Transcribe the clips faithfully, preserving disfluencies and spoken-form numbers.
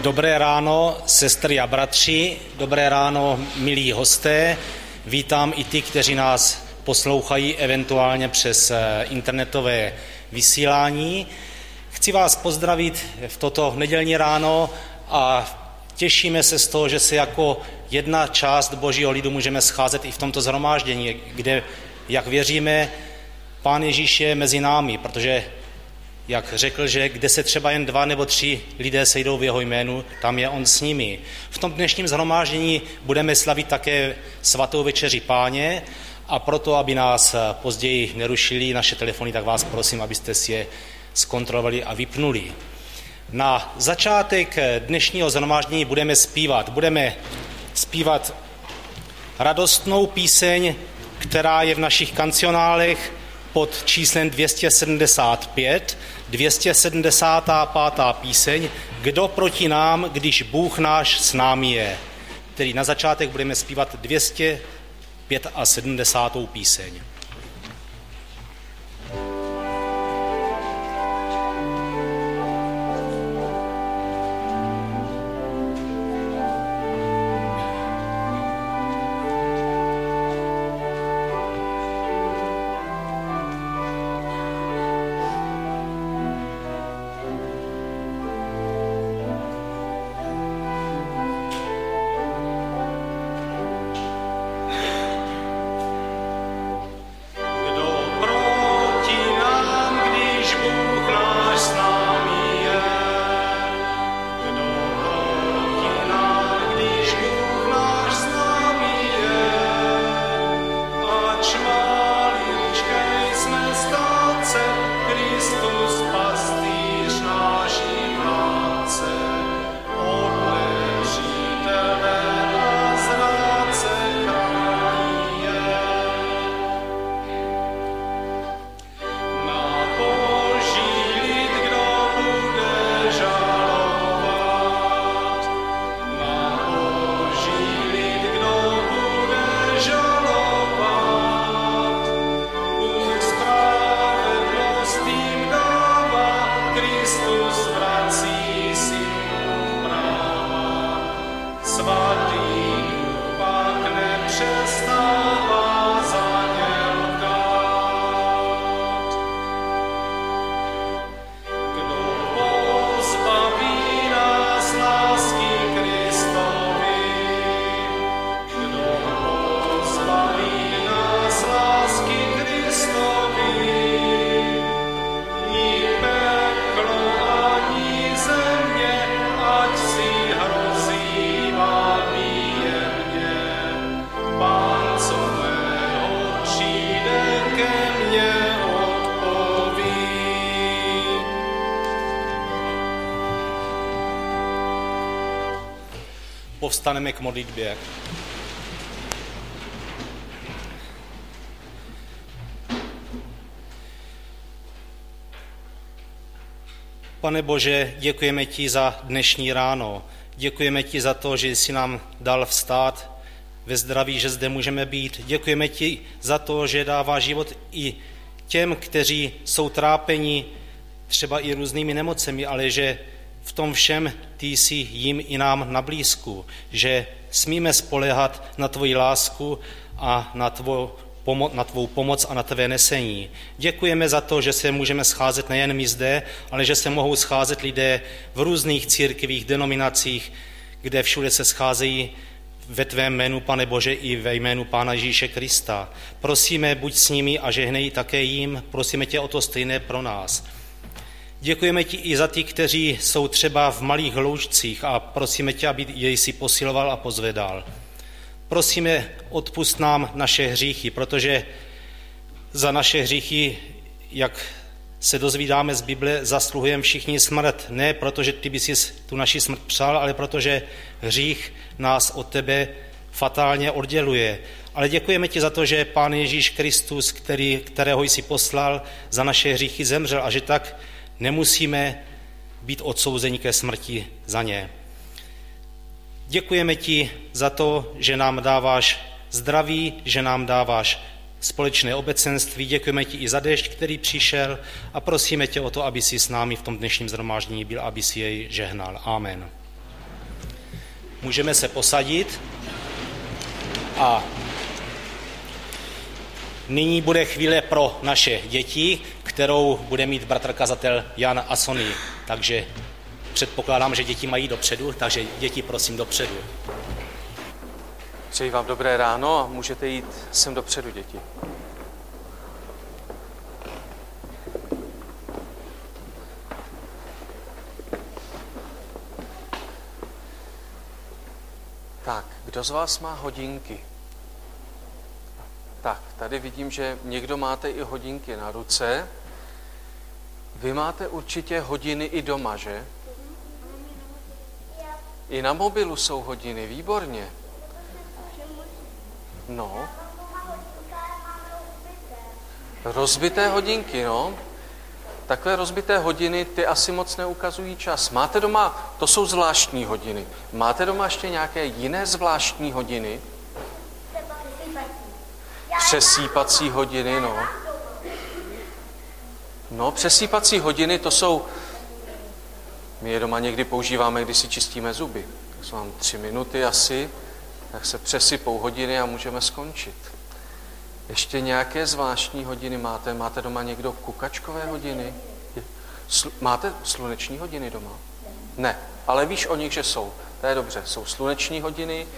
Dobré ráno, sestry a bratři, dobré ráno, milí hosté. Vítám i ty, kteří nás poslouchají eventuálně přes internetové vysílání. Chci vás pozdravit v toto nedělní ráno a těšíme se z toho, že se jako jedna část Božího lidu můžeme scházet i v tomto shromáždění, kde, jak věříme, Pán Ježíš je mezi námi, protože jak řekl, že kde se třeba jen dva nebo tři lidé sejdou v jeho jménu, tam je on s nimi. V tom dnešním shromáždění budeme slavit také svatou večeři Páně a proto, aby nás později nerušili naše telefony, tak vás prosím, abyste si je zkontrolovali a vypnuli. Na začátek dnešního shromáždění budeme zpívat. Budeme zpívat radostnou píseň, která je v našich kancionálech pod číslem dvě stě sedmdesát pět, dvě stě sedmdesát pět píseň, Kdo proti nám, když Bůh náš s námi je. Tedy na začátek budeme zpívat dvě stě sedmdesát pět píseň. Povstaneme k modlitbě. Pane Bože, děkujeme ti za dnešní ráno. Děkujeme ti za to, že jsi nám dal vstát ve zdraví, že zde můžeme být. Děkujeme ti za to, že dává život i těm, kteří jsou trápeni třeba i různými nemocemi, ale že v tom všem ty jsi jim i nám na blízku, že smíme spoléhat na tvoji lásku a na tvou, pomo- na tvou pomoc a na tvé nesení. Děkujeme za to, že se můžeme scházet nejen my zde, ale že se mohou scházet lidé v různých církevích, denominacích, kde všude se scházejí ve tvém jménu, Pane Bože, i ve jménu Pána Ježíše Krista. Prosíme, buď s nimi a žehnej také jim, prosíme tě o to stejné pro nás. Děkujeme ti i za ty, kteří jsou třeba v malých hloučcích a prosíme tě, aby jej si posiloval a pozvedal. Prosíme, odpusť nám naše hříchy, protože za naše hříchy, jak se dozvídáme z Bible, zasluhujeme všichni smrt. Ne protože ty bys si tu naši smrt přál, ale protože hřích nás od tebe fatálně odděluje. Ale děkujeme ti za to, že Pán Ježíš Kristus, který, kterého jsi poslal, za naše hříchy zemřel a že tak nemusíme být odsouzeni ke smrti za ně. Děkujeme ti za to, že nám dáváš zdraví, že nám dáváš společné obecenství. Děkujeme ti i za déšť, který přišel a prosíme tě o to, aby si s námi v tom dnešním shromáždění byl, aby si jej žehnal. Amen. můžeme se posadit a nyní bude chvíle pro naše děti, kterou bude mít bratr kazatel Jan a Sony. Takže předpokládám, že děti mají dopředu, takže děti prosím dopředu. Přeji vám dobré ráno a můžete jít sem dopředu, děti. Tak, kdo z vás má hodinky? Tak, tady vidím, že někdo máte i hodinky na ruce. Vy máte určitě hodiny i doma, že? I na mobilu jsou hodiny, výborně. No. Rozbité hodinky, no. Takové rozbité hodiny, ty asi moc neukazují čas. Máte doma, to jsou zvláštní hodiny. Máte doma ještě nějaké jiné zvláštní hodiny? Přesýpací hodiny, no. No, přesýpací hodiny, to jsou, my je doma někdy používáme, když si čistíme zuby. Tak jsou vám tři minuty asi, tak se přesypou hodiny a můžeme skončit. Ještě nějaké zvláštní hodiny máte? Máte doma někdo kukačkové hodiny? Slu- máte sluneční hodiny doma? Ne, ale víš o nich, že jsou. To je dobře, jsou sluneční hodiny,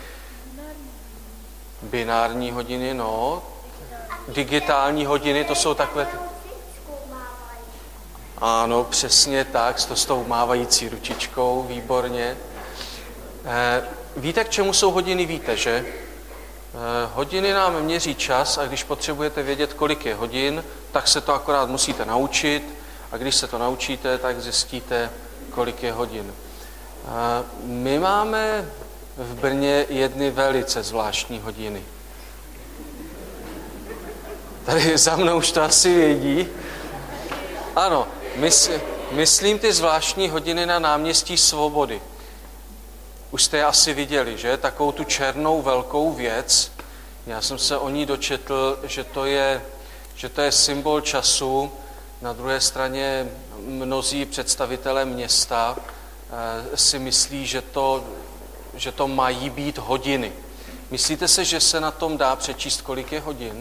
binární hodiny, no, digitální hodiny, to jsou takové... Ty... Ano, přesně tak, to s tou mávající ručičkou, výborně. Eh, víte, k čemu jsou hodiny, víte, že? Eh, hodiny nám měří čas a když potřebujete vědět, kolik je hodin, tak se to akorát musíte naučit a když se to naučíte, tak zjistíte, kolik je hodin. Eh, my máme v Brně jedny velice zvláštní hodiny. Tady za mnou už to asi vědí. Ano, mysl, myslím ty zvláštní hodiny na náměstí Svobody. Už jste je asi viděli, že? Takovou tu černou velkou věc. Já jsem se o ní dočetl, že to je, že to je symbol času. Na druhé straně mnozí představitelé města eh, si myslí, že to, že to mají být hodiny. Myslíte se, že se na tom dá přečíst, kolik je hodin?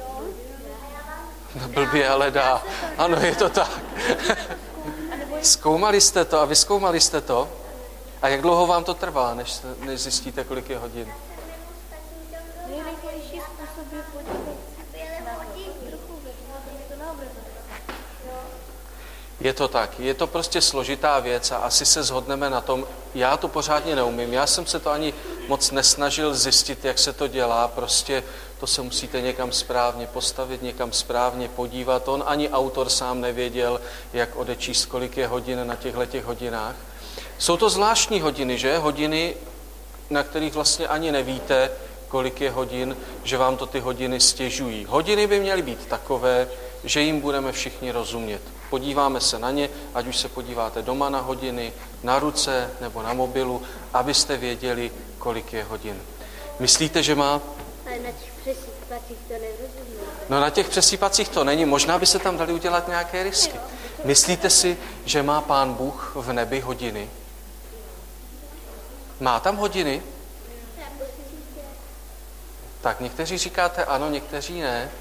No blbě, ale dá. Ano, je to tak. Zkoumali jste to a vyzkoumali jste to? A jak dlouho vám to trvá, než, než zjistíte, kolik je hodin? Nejrychlejší způsob je podívat na trochu na obrazovce. Je to tak. Je to prostě složitá věc a asi se shodneme na tom. Já to pořádně neumím. Já jsem se to ani moc nesnažil zjistit, jak se to dělá. Prostě to se musíte někam správně postavit, někam správně podívat. On ani autor sám nevěděl, jak odečíst, kolik je hodin na těchto hodinách. Jsou to zvláštní hodiny, že? Hodiny, na kterých vlastně ani nevíte, kolik je hodin, že vám to ty hodiny stěžují. Hodiny by měly být takové, že jim budeme všichni rozumět. Podíváme se na ně, ať už se podíváte doma na hodiny, na ruce nebo na mobilu, abyste věděli, kolik je hodin. Myslíte, že má... Ale na těch přesýpacích to nerozumíte. No na těch přesýpacích to není. Možná by se tam dali udělat nějaké rysky. Myslíte si, že má Pán Bůh v nebi hodiny? Má tam hodiny? Tak někteří říkáte ano, někteří ne.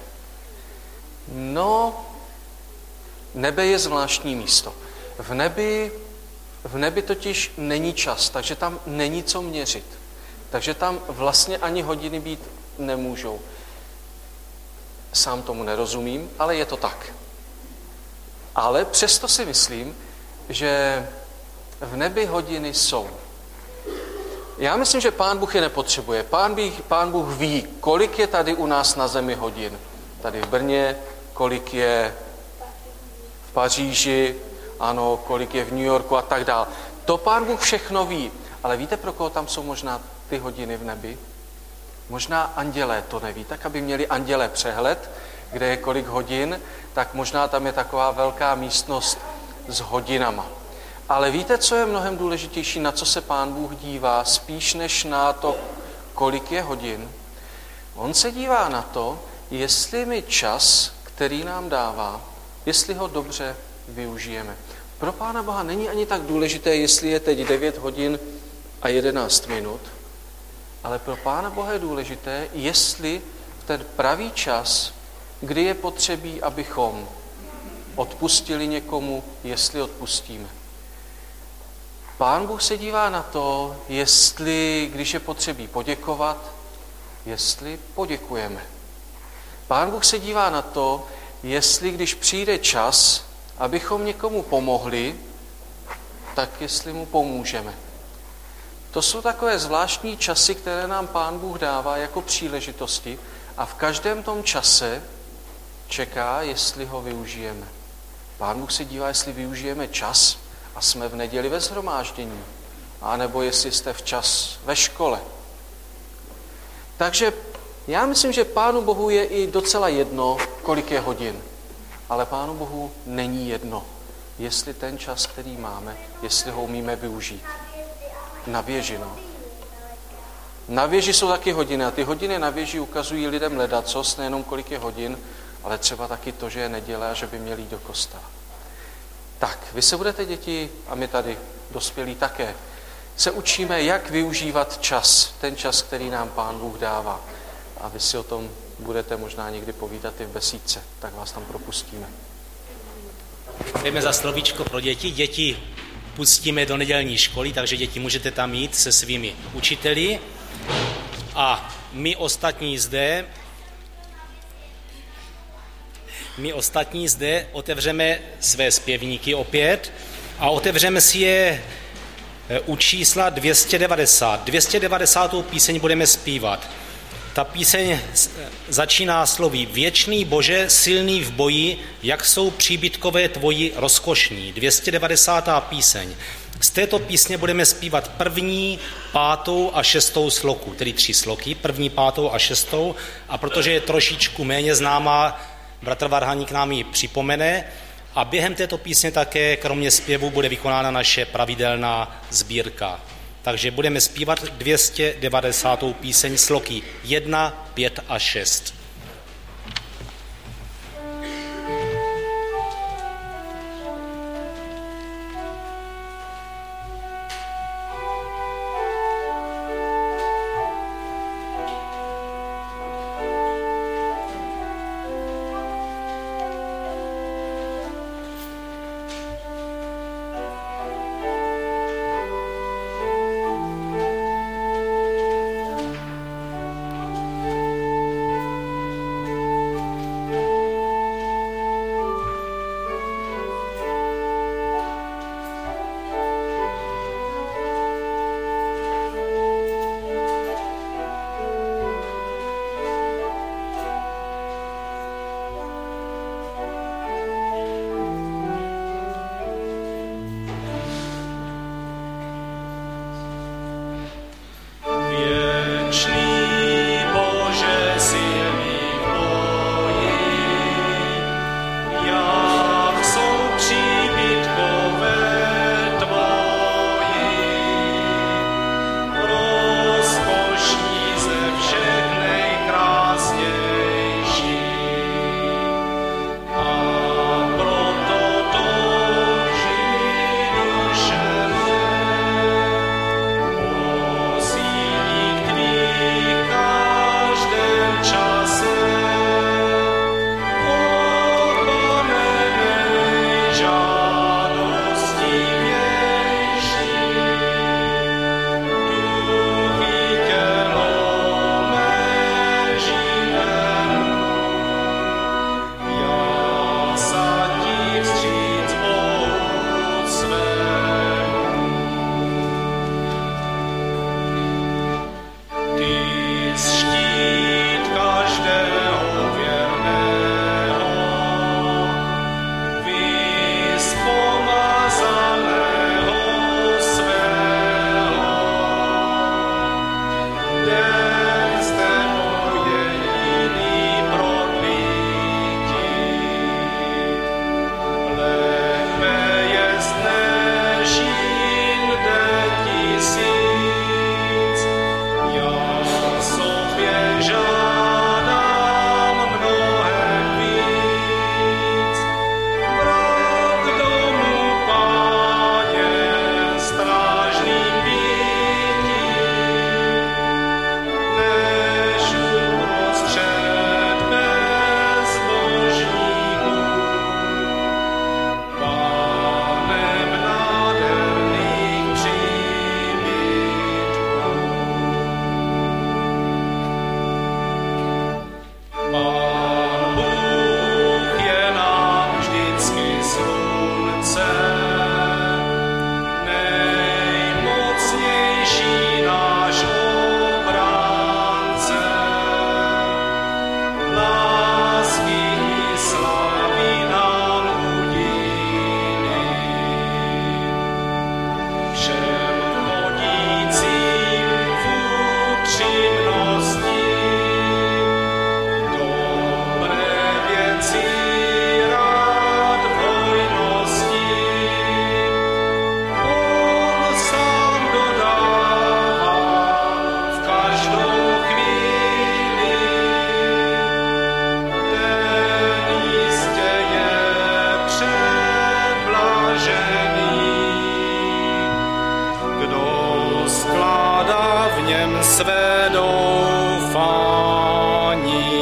No, nebe je zvláštní místo. V nebi, v nebi totiž není čas, takže tam není co měřit. Takže tam vlastně ani hodiny být nemůžou. Sám tomu nerozumím, ale je to tak. Ale přesto si myslím, že v nebi hodiny jsou. Já myslím, že Pán Bůh je nepotřebuje. Pán, bych, Pán Bůh ví, kolik je tady u nás na zemi hodin. Tady v Brně, kolik je v Paříži, ano, kolik je v New Yorku a tak dále. To Pán Bůh všechno ví. Ale víte, pro koho tam jsou možná ty hodiny v nebi? Možná andělé to neví. Tak, aby měli andělé přehled, kde je kolik hodin, tak možná tam je taková velká místnost s hodinama. Ale víte, co je mnohem důležitější, na co se Pán Bůh dívá, spíš než na to, kolik je hodin? On se dívá na to, jestli my čas, který nám dává, jestli ho dobře využijeme. Pro Pána Boha není ani tak důležité, jestli je teď devět hodin a jedenáct minut, ale pro Pána Boha je důležité, jestli v ten pravý čas, kdy je potřebí, abychom odpustili někomu, jestli odpustíme. Pán Bůh se dívá na to, jestli, když je potřebí poděkovat, jestli poděkujeme. Pán Bůh se dívá na to, jestli, když přijde čas, abychom někomu pomohli, tak jestli mu pomůžeme. To jsou takové zvláštní časy, které nám Pán Bůh dává jako příležitosti a v každém tom čase čeká, jestli ho využijeme. Pán Bůh se dívá, jestli využijeme čas a jsme v neděli ve shromáždění, anebo jestli jste včas ve škole. Takže já myslím, že Pánu Bohu je i docela jedno, kolik je hodin, ale Pánu Bohu není jedno, jestli ten čas, který máme, jestli ho umíme využít. Na věži, no. Na věži jsou taky hodiny a ty hodiny na věži ukazují lidem ledacos, nejenom kolik je hodin, ale třeba taky to, že je neděle a že by měli jít do kostela. Tak, vy se budete, děti, a my tady dospělí také, se učíme, jak využívat čas, ten čas, který nám Pán Bůh dává. A vy si o tom budete možná někdy povídat i v besídce, tak vás tam propustíme. Jdeme za slovíčko pro děti. Děti pustíme do nedělní školy, takže děti můžete tam jít se svými učiteli. A my ostatní zde, my ostatní zde otevřeme své zpěvníky opět a otevřeme si je u čísla dvě stě devadesát. dvě stě devadesátou píseň budeme zpívat. Ta píseň začíná slovy: Věčný Bože, silný v boji, jak jsou příbytkové tvoji rozkošní. dvě stě devadesátá píseň. Z této písně budeme zpívat první, pátou a šestou sloku, tedy tři sloky, první, pátou a šestou. A protože je trošičku méně známá, bratr Varhaník nám ji připomene. A během této písně také, kromě zpěvu, bude vykonána naše pravidelná sbírka. Takže budeme zpívat dvě stě devadesátou píseň sloky jedna, pět a šest. své doufání.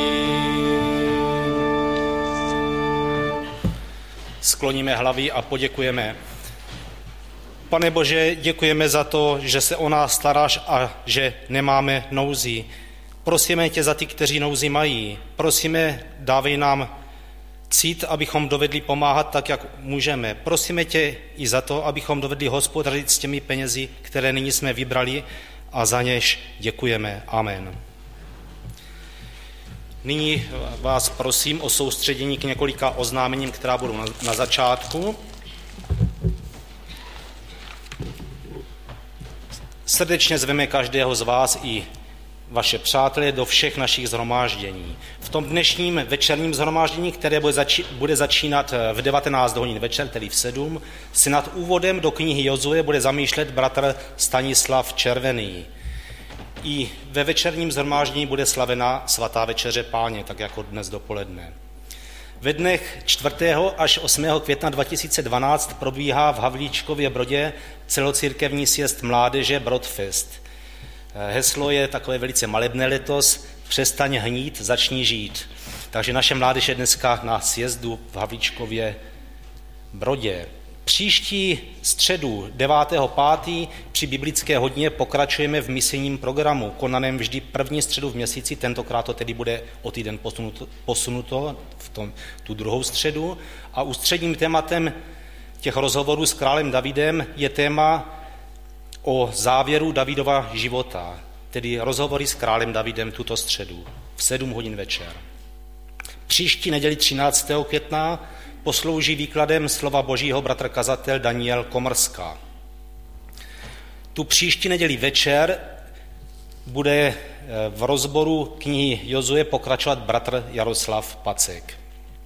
Skloníme hlavy a poděkujeme. Pane Bože, děkujeme za to, že se o nás staráš a že nemáme nouzi. Prosíme tě za ty, kteří nouzi mají. Prosíme, dávej nám cít, abychom dovedli pomáhat tak, jak můžeme. Prosíme tě i za to, abychom dovedli hospodařit s těmi penězi, které nyní jsme vybrali, a za něž děkujeme. Amen. Nyní vás prosím o soustředění k několika oznámením, která budou na, na začátku. Srdečně zveme každého z vás i vaše přátelé do všech našich shromáždění. V tom dnešním večerním shromáždění, které bude, zači- bude začínat v devatenáct hodin večer, tedy v sedm, si nad úvodem do knihy Jozue bude zamýšlet bratr Stanislav Červený. I ve večerním shromáždění bude slavena svatá večeře Páně, tak jako dnes dopoledne. Ve dnech čtvrtého až osmého května dva tisíce dvanáct probíhá v Havlíčkově Brodě celocírkevní sjezd mládeže Brodfest. Heslo je takové velice malebné letos: přestaň hnít, začni žít. Takže naše mládež je dneska na sjezdu v Havlíčkově Brodě. Příští středu devátého pátého při biblické hodině pokračujeme v misijním programu, konaném vždy první středu v měsíci, tentokrát to tedy bude o týden posunuto, posunuto v tom, tu druhou středu. A ústředním tématem těch rozhovorů s králem Davidem je téma o závěru Davidova života, tedy rozhovory s králem Davidem tuto středu v sedm hodin večer. Příští neděli třináctého května poslouží výkladem slova Božího bratr kazatel Daniel Komrská. Tu příští neděli večer bude v rozboru knihy Jozue pokračovat bratr Jaroslav Pacek.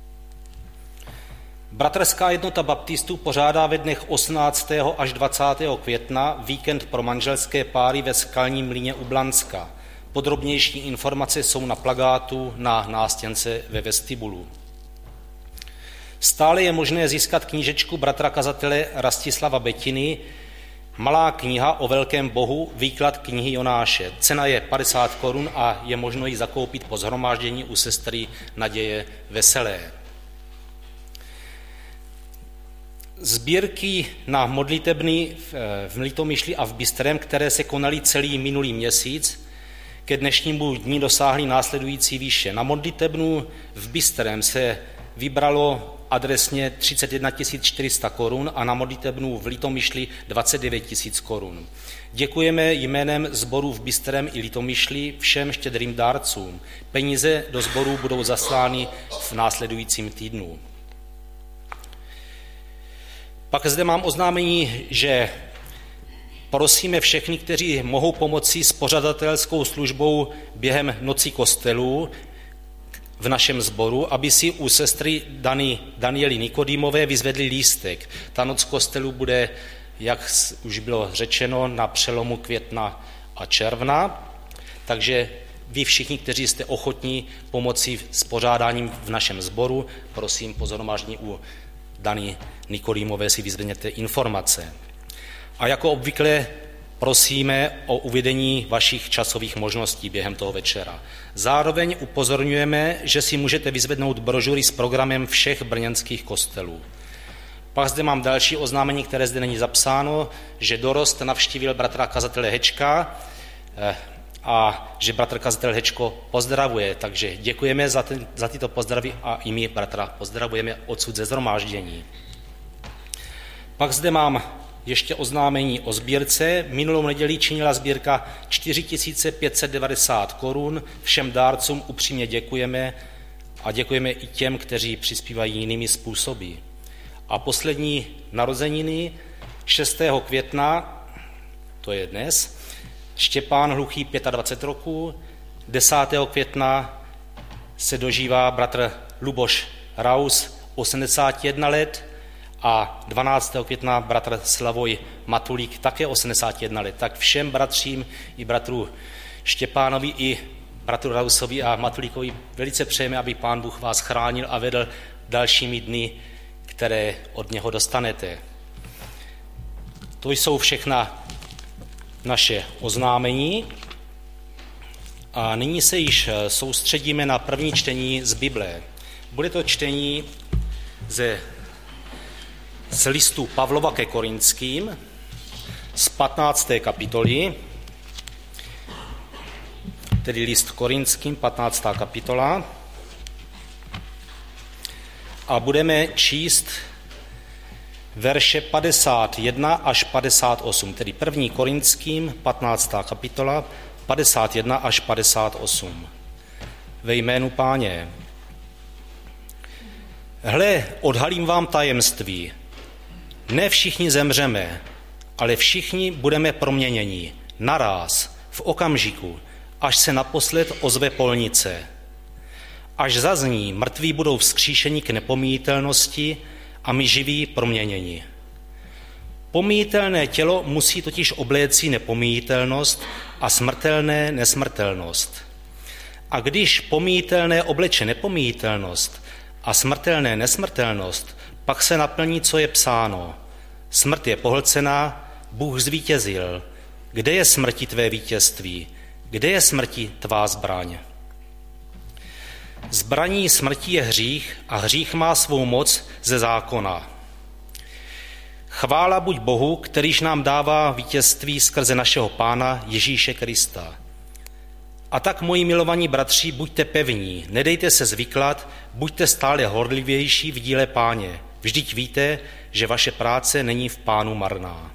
Bratrská jednota baptistů pořádá ve dnech osmnáctého až dvacátého května víkend pro manželské páry ve Skalním mlýně u Blanska. Podrobnější informace jsou na plakátu na nástěnce ve vestibulu. Stále je možné získat knížečku bratra kazatele Rastislava Betiny Malá kniha o velkém Bohu, výklad knihy Jonáše. Cena je padesát korun a je možno ji zakoupit po shromáždění u sestry Naděje Veselé. Sbírky na modlitebny v Litomyšli a v Bystrém, které se konaly celý minulý měsíc, ke dnešnímu dní dosáhly následující výše. Na modlitebnu v Bystrém se vybralo adresně třicet jedna tisíc čtyři sta korun a na modlitebnu v Litomyšli dvacet devět tisíc korun. Děkujeme jménem sborů v Bystrém i Litomyšli všem štědrým dárcům. Peníze do sborů budou zaslány v následujícím týdnu. Pak zde mám oznámení, že prosíme všechny, kteří mohou pomoci s pořadatelskou službou během noci kostelů v našem sboru, aby si u sestry Dani, Daniely Nikodýmové vyzvedli lístek. Ta noc kostelu bude, jak už bylo řečeno, na přelomu května a června, takže vy všichni, kteří jste ochotní pomoci s pořádáním v našem sboru, prosím pozornovážně u Dani Nikodýmové si vyzvedněte informace. A jako obvykle prosíme o uvedení vašich časových možností během toho večera. Zároveň upozorňujeme, že si můžete vyzvednout brožury s programem všech brněnských kostelů. Pak zde mám další oznámení, které zde není zapsáno, že dorost navštívil bratra kazatele Hečka a že bratr kazatel Hečko pozdravuje, takže děkujeme za, ten, za tyto pozdravy a i my bratra pozdravujeme odsud ze shromáždění. Pak zde mám ještě oznámení o sbírce. Minulou neděli činila sbírka čtyři tisíce pět set devadesát korun. Všem dárcům upřímně děkujeme a děkujeme i těm, kteří přispívají jinými způsoby. A poslední narozeniny šestého května, to je dnes, Štěpán Hluchý dvacet pět roků, desátého května se dožívá bratr Luboš Raus osmdesát jedna let a dvanáctého května bratr Slavoj Matulík také osmdesát jedna let. Tak všem bratřím i bratru Štěpánovi i bratru Rausovi a Matulíkovi velice přejeme, aby Pán Bůh vás chránil a vedl dalšími dny, které od něho dostanete. To jsou všechna naše oznámení A nyní se již soustředíme na první čtení z Bible. Bude to čtení ze, z listu Pavlova ke Korinským z patnácté kapitoly, tedy list Korinským, patnáctá kapitola. A budeme číst verše padesát jedna až padesát osm, tedy první Korinským, patnáctá kapitola, padesát jedna až padesát osm. Ve jménu Páně. Hle, odhalím vám tajemství. Ne všichni zemřeme, ale všichni budeme proměněni, naráz, v okamžiku, až se naposled ozve polnice. Až zazní, mrtví budou vzkříšeni k nepomíjitelnosti a my živí proměněni. Pomíjitelné tělo musí totiž obléci nepomíjitelnost a smrtelné nesmrtelnost. A když pomíjitelné obleče nepomíjitelnost a smrtelné nesmrtelnost, pak se naplní, co je psáno. Smrt je pohlcená, Bůh zvítězil. Kde je smrti tvé vítězství? Kde je smrti tvá zbraň? Zbraní smrti je hřích a hřích má svou moc ze zákona. Chvála buď Bohu, kterýž nám dává vítězství skrze našeho Pána Ježíše Krista. A tak, moji milovaní bratři, buďte pevní, nedejte se zvyklat, buďte stále horlivější v díle Páně. Vždyť víte, že vaše práce není v Pánu marná.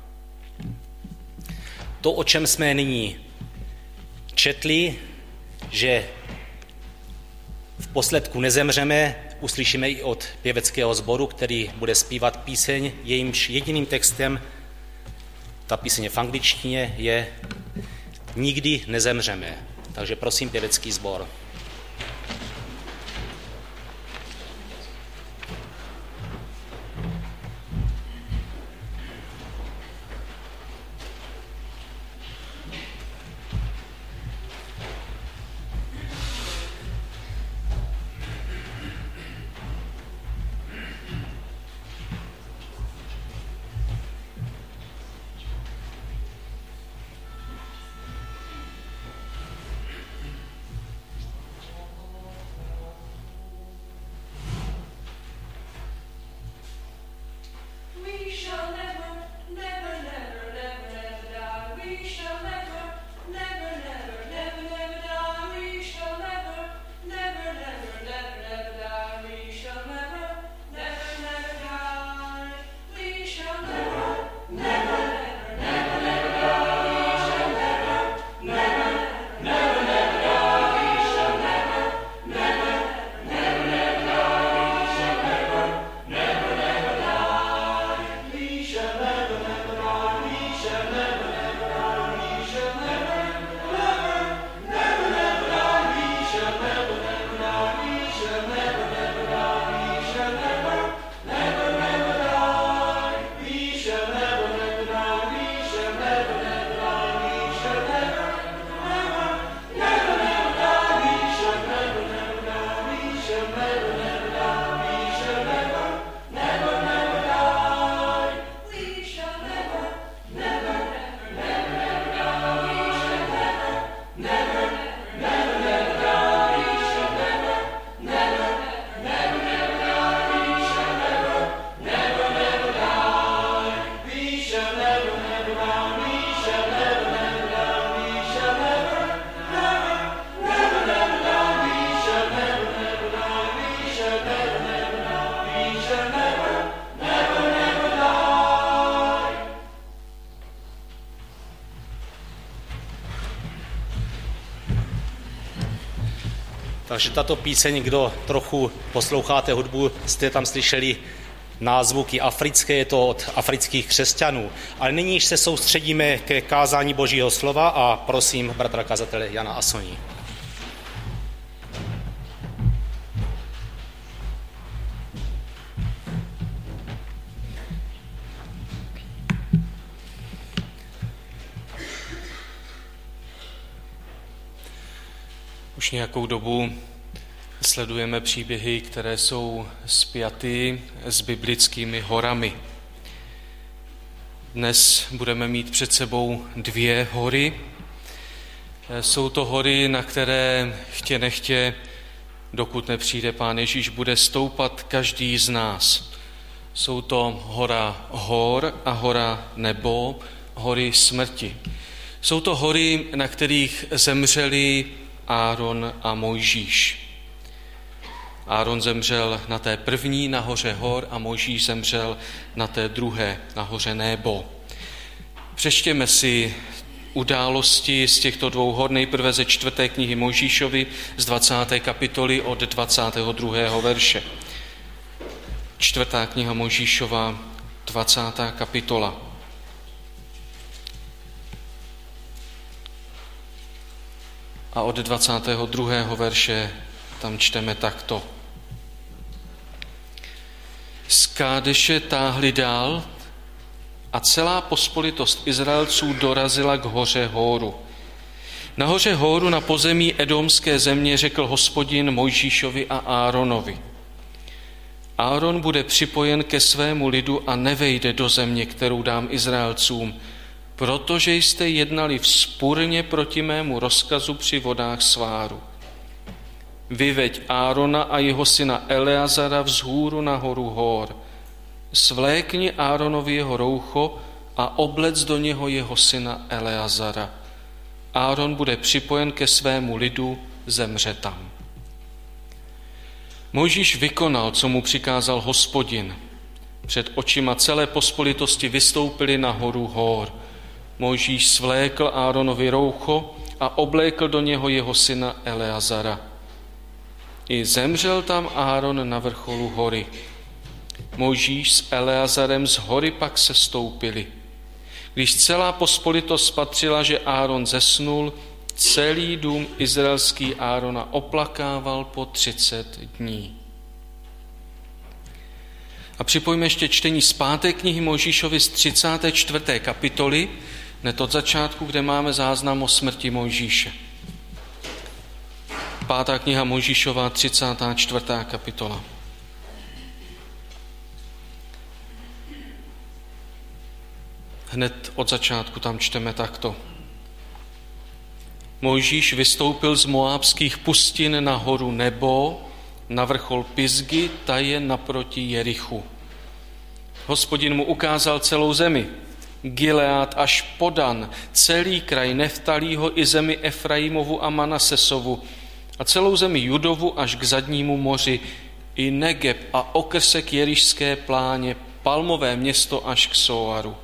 To, o čem jsme nyní četli, že v posledku nezemřeme, uslyšíme i od pěveckého sboru, který bude zpívat píseň, jejímž jediným textem, ta píseň v angličtině, je Nikdy nezemřeme. Takže prosím pěvecký sbor. Takže tato píseň, kdo trochu posloucháte hudbu, jste tam slyšeli názvuky africké, je to od afrických křesťanů. Ale nyní se soustředíme ke kázání Božího slova a prosím bratra kazatele Jana Asoni. Už nějakou dobu sledujeme příběhy, které jsou spjaty s biblickými horami. Dnes budeme mít před sebou dvě hory Jsou to hory, na které chtě nechtě, dokud nepřijde Pán Ježíš, bude stoupat každý z nás. Jsou to hora hor a hora nebo, hory smrti. Jsou to hory, na kterých zemřeli Áron a Mojžíš. Áron zemřel na té první, na hoře hor, a Mojžíš zemřel na té druhé, na hoře Nebo. Přečtěme si události z těchto dvou hor, nejprve ze čtvrté knihy Mojžíšovi z dvacáté kapitoly od dvacátého druhého verše. Čtvrtá kniha Mojžíšova, dvacátá kapitola. A od dvacátého druhého verše tam čteme takto. Z Kádeše táhli dál a celá pospolitost Izraelců dorazila k hoře Hóru. Na hoře Hóru na pozemí edomské země řekl Hospodin Mojžíšovi a Áronovi. Áron bude připojen ke svému lidu a nevejde do země, kterou dám Izraelcům, protože jste jednali vzpurně proti mému rozkazu při vodách sváru. Vyveď Árona a jeho syna Eleazara vzhůru na horu Hór. Svlékni Áronovi jeho roucho a oblec do něho jeho syna Eleazara. Áron bude připojen ke svému lidu, zemře tam. Mojžíš vykonal, co mu přikázal Hospodin. Před očima celé pospolitosti vystoupili na horu Hór. Mojžíš svlékl Áronovi roucho a oblékl do něho jeho syna Eleazara. I zemřel tam Áron na vrcholu hory. Mojžíš s Eleazarem z hory pak se stoupili. Když celá pospolitost spatřila, že Áron zesnul, celý dům izraelský Árona oplakával po třicet dní. A připojme ještě čtení z páté knihy Mojžíšovi z třicáté čtvrté kapitoly, hned od začátku, kde máme záznam o smrti Mojžíše. Pátá kniha Mojžíšova, třicátá čtvrtá kapitola. Hned od začátku tam čteme takto. Mojžíš vystoupil z moábských pustin na horu Nebo, na vrchol Pisgy, ta je naproti Jerichu. Hospodin mu ukázal celou zemi, Gilead až po Dan, celý kraj Neftalího i zemi Efraimovu a Manasesovu a celou zemi Judovu až k zadnímu moři, i Negeb a okrsek Jerišské pláně, palmové město až k Soaru.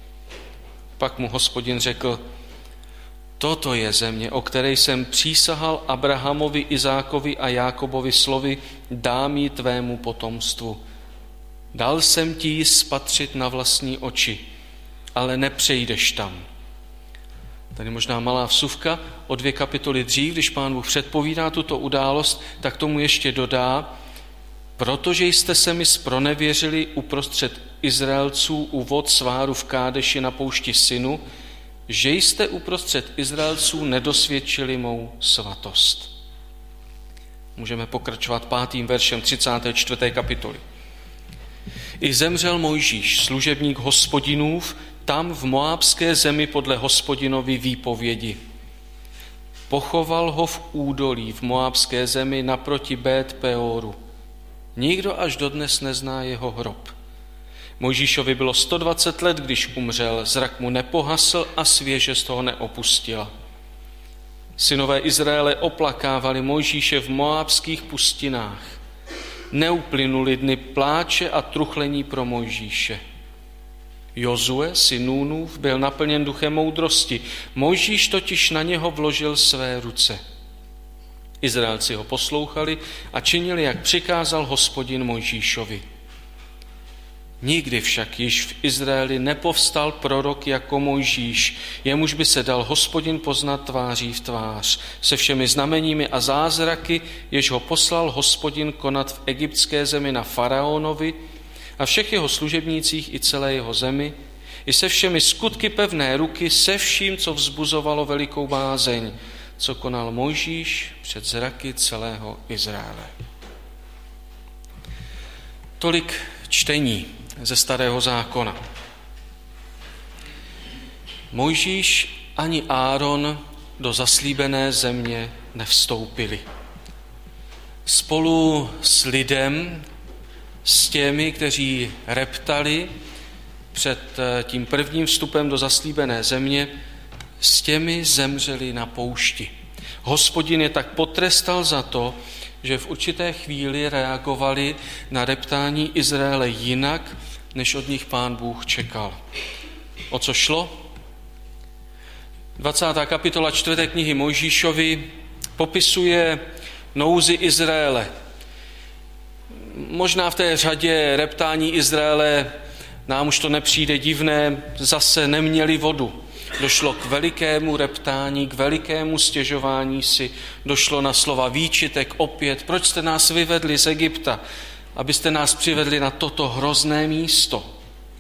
Pak mu Hospodin řekl, toto je země, o které jsem přísahal Abrahamovi, Izákovi a Jákobovi slovy, dám ji tvému potomstvu. Dal jsem ti ji spatřit na vlastní oči, ale nepřejdeš tam. Tady možná malá vsuvka, o dvě kapitoly dřív, když Pán Bůh předpovídá tuto událost, tak tomu ještě dodá, protože jste se mi zpronevěřili uprostřed Izraelců u vod sváru v Kádeši na poušti Synu, že jste uprostřed Izraelců nedosvědčili mou svatost. Můžeme pokračovat pátým veršem třicáté čtvrté kapitoly. I zemřel Mojžíš, služebník Hospodinův, tam v moábské zemi podle Hospodinovy výpovědi. Pochoval ho v údolí v moábské zemi naproti Bet Peoru. Nikdo až dodnes nezná jeho hrob. Mojžíšovi bylo sto dvacet let, když umřel, zrak mu nepohasl a svěžest ho neopustila. Synové Izraele oplakávali Mojžíše v moábských pustinách. Neuplynuli dny pláče a truchlení pro Mojžíše. Jozue, syn Núnův, byl naplněn duchem moudrosti. Mojžíš totiž na něho vložil své ruce. Izraelci ho poslouchali a činili, jak přikázal Hospodin Mojžíšovi. Nikdy však již v Izraeli nepovstal prorok jako Mojžíš, jemuž by se dal Hospodin poznat tváří v tvář, se všemi znameními a zázraky, jež ho poslal Hospodin konat v egyptské zemi na faraonovi a všech jeho služebnících i celé jeho zemi, i se všemi skutky pevné ruky, se vším, co vzbuzovalo velikou bázeň, co konal Mojžíš před zraky celého Izraele. Tolik čtení ze Starého zákona. Mojžíš ani Áron do zaslíbené země nevstoupili. Spolu s lidem, s těmi, kteří reptali před tím prvním vstupem do zaslíbené země, s těmi zemřeli na poušti. Hospodin je tak potrestal za to, že v určité chvíli reagovali na reptání Izraele jinak, než od nich Pán Bůh čekal. O co šlo? dvacátá kapitola čtvrté knihy Mojžíšovi popisuje nouzi Izraele. Možná v té řadě reptání Izraele nám už to nepřijde divné, zase neměli vodu. Došlo k velikému reptání, k velikému stěžování si, došlo na slova výčitek opět. Proč jste nás vyvedli z Egypta, abyste nás přivedli na toto hrozné místo?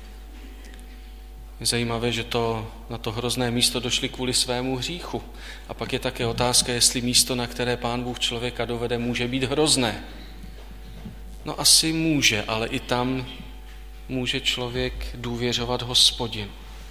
Je zajímavé, že to, na to hrozné místo došli kvůli svému hříchu. A pak je také otázka, jestli místo, na které Pán Bůh člověka dovede, může být hrozné. No asi může, ale i tam může člověk důvěřovat Hospodinu.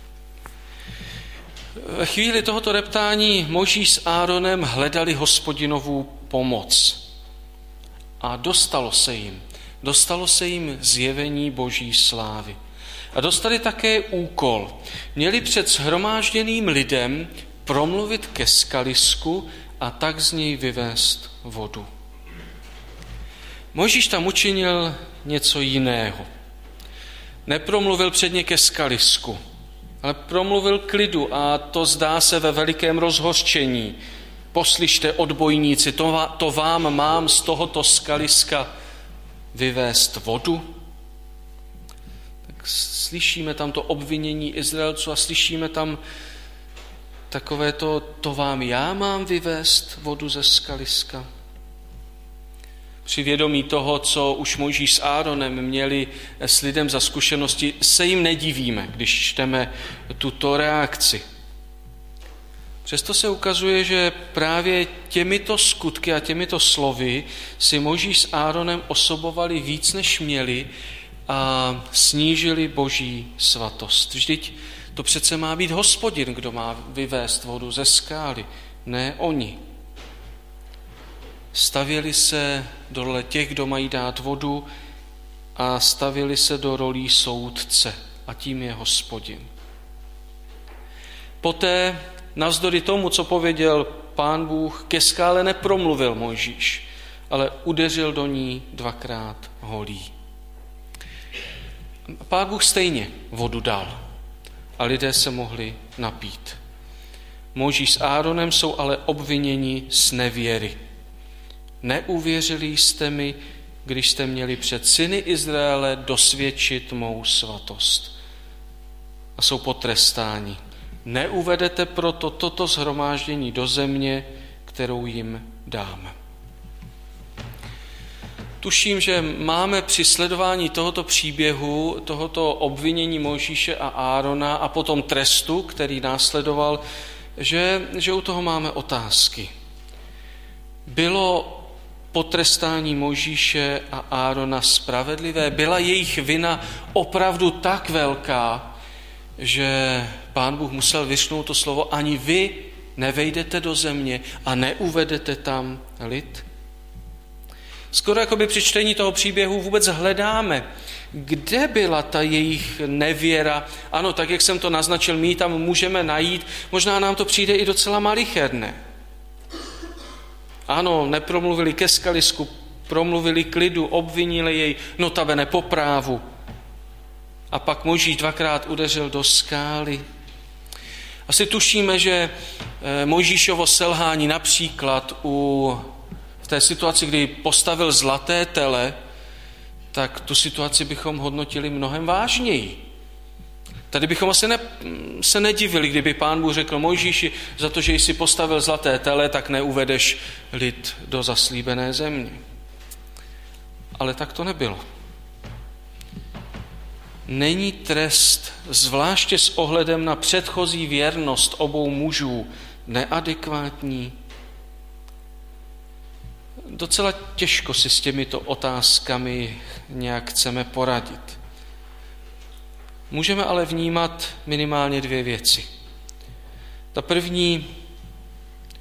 Ve chvíli tohoto reptání Mojžíš s Áronem hledali Hospodinovu pomoc. A dostalo se jim. Dostalo se jim zjevení Boží slávy. A dostali také úkol. Měli před shromážděným lidem promluvit ke skalisku a tak z něj vyvést vodu. Mojžíš tam učinil něco jiného. Nepromluvil předně ke skalisku, ale promluvil k lidu a to zdá se ve velikém rozhořčení. Poslyšte, odbojníci, to, to vám mám z tohoto skaliska vyvést vodu? Tak slyšíme tam to obvinění Izraelců a slyšíme tam takové to, to vám já mám vyvést vodu ze skaliska. Při vědomí toho, co už Mojžíš s Áronem měli s lidem za zkušenosti, se jim nedivíme, když čteme tuto reakci. Přesto se ukazuje, že právě těmito skutky a těmito slovy si Mojžíš s Áronem osobovali víc, než měli a snížili Boží svatost. Vždyť to přece má být Hospodin, kdo má vyvést vodu ze skály, ne oni. Stavěli se do role těch, kdo mají dát vodu a stavěli se do rolí soudce a tím je Hospodin. Poté, navzdory tomu, co pověděl Pán Bůh, ke skále nepromluvil Mojžíš, ale udeřil do ní dvakrát holí. Pán Bůh stejně vodu dal a lidé se mohli napít. Mojžíš s Áronem jsou ale obviněni z nevěry. Neuvěřili jste mi, když jste měli před syny Izraele dosvědčit mou svatost. A jsou potrestáni. Neuvedete proto toto shromáždění do země, kterou jim dám. Tuším, že máme při sledování tohoto příběhu, tohoto obvinění Mojžíše a Árona a potom trestu, který následoval, že, že u toho máme otázky. Bylo potrestání Mojžíše a Árona spravedlivé? Byla jejich vina opravdu tak velká, že Pán Bůh musel vyřknout to slovo, ani vy nevejdete do země a neuvedete tam lid? Skoro jako by při čtení toho příběhu vůbec hledáme, kde byla ta jejich nevěra. Ano, tak jak jsem to naznačil, my ji tam můžeme najít, možná nám to přijde i docela malicherné. Ano, nepromluvili ke skalisku, promluvili k lidu, obvinili jej, notabene po právu. A pak Mojžíš dvakrát udeřil do skály. Asi tušíme, že Mojžíšovo selhání například u, v té situaci, kdy postavil zlaté tele, tak tu situaci bychom hodnotili mnohem vážněji. Tady bychom asi ne, se nedivili, kdyby Pán Bůh řekl Mojžíši, za to, že jsi postavil zlaté tele, tak neuvedeš lid do zaslíbené země. Ale tak to nebylo. Není trest, zvláště s ohledem na předchozí věrnost obou mužů, neadekvátní? Docela těžko si s těmito otázkami nějak chceme poradit. Můžeme ale vnímat minimálně dvě věci. Ta první,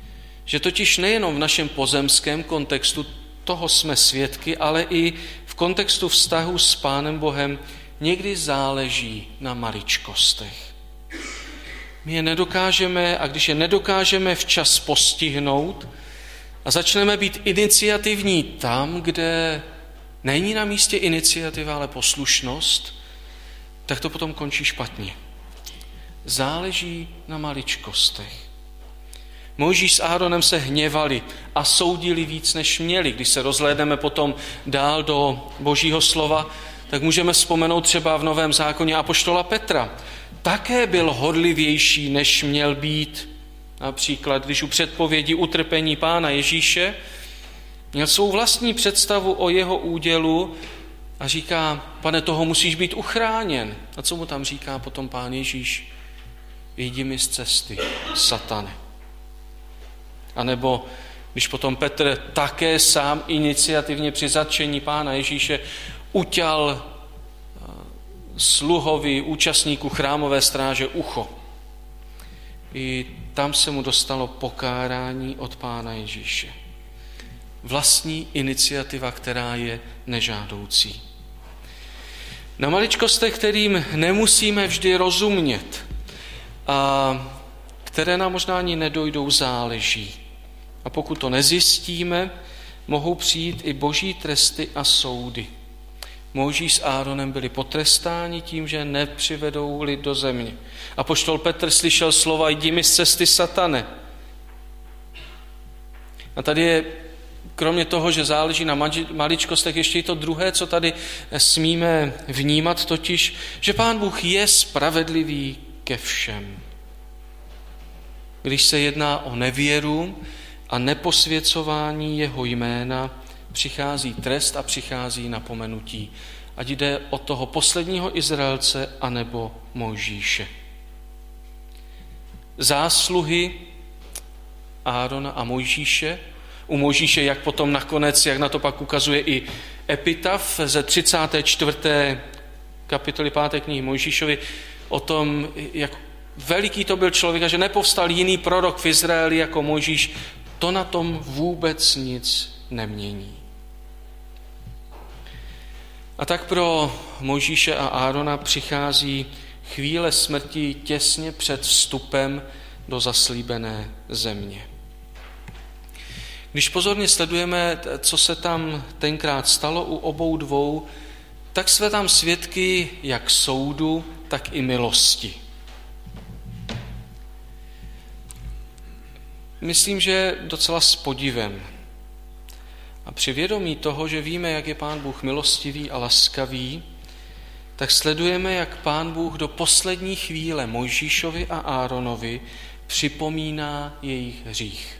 Že totiž nejenom v našem pozemském kontextu toho jsme svědky, ale i v kontextu vztahu s Pánem Bohem někdy záleží na maličkostech. My je nedokážeme, a když je nedokážeme včas postihnout a začneme být iniciativní tam, kde není na místě iniciativa, ale poslušnost, tak to potom končí špatně. Záleží na maličkostech. Mojžíš s Áronem se hněvali a soudili víc, než měli. Když se rozhlédneme potom dál do Božího slova, tak můžeme vzpomenout třeba v Novém zákoně apoštola Petra. Také byl horlivější, než měl být. Například, když u předpovědi utrpení Pána Ježíše měl svou vlastní představu o jeho údělu a říká, pane, toho musíš být uchráněn. A co mu tam říká potom Pán Ježíš? Jdi mi z cesty, satane. A nebo když potom Petr také sám iniciativně při zatčení Pána Ježíše uťal sluhovi, účastníku chrámové stráže ucho. I tam se mu dostalo pokárání od Pána Ježíše. Vlastní iniciativa, která je nežádoucí. Na maličkostech, kterým nemusíme vždy rozumět a které nám možná ani nedojdou, záleží. A pokud to nezjistíme, mohou přijít i boží tresty a soudy. Mojžíš s Áronem byli potrestáni tím, že nepřivedou lid do země. Apoštol Petr slyšel slova, jdi mi z cesty, satane. A tady je, kromě toho, že záleží na maličkostech, ještě i to druhé, co tady smíme vnímat, totiž, že Pán Bůh je spravedlivý ke všem. Když se jedná o nevěru a neposvěcování jeho jména, přichází trest a přichází napomenutí. Ať jde o toho posledního Izraelce anebo Mojžíše. Zásluhy Árona a Mojžíše, u Mojžíše, jak potom nakonec, jak na to pak ukazuje i epitaf ze třicáté čtvrté kapitoly páté knihy Mojžíšovi, o tom, jak veliký to byl člověk a že nepovstal jiný prorok v Izraeli jako Mojžíš, to na tom vůbec nic nemění. A tak pro Mojžíše a Árona přichází chvíle smrti těsně před vstupem do zaslíbené země. Když pozorně sledujeme, co se tam tenkrát stalo u obou dvou, tak jsme tam svědky jak soudu, tak i milosti. Myslím, že docela s podivem. A při vědomí toho, že víme, jak je Pán Bůh milostivý a laskavý, tak sledujeme, jak Pán Bůh do poslední chvíle Mojžíšovi a Áronovi připomíná jejich hřích.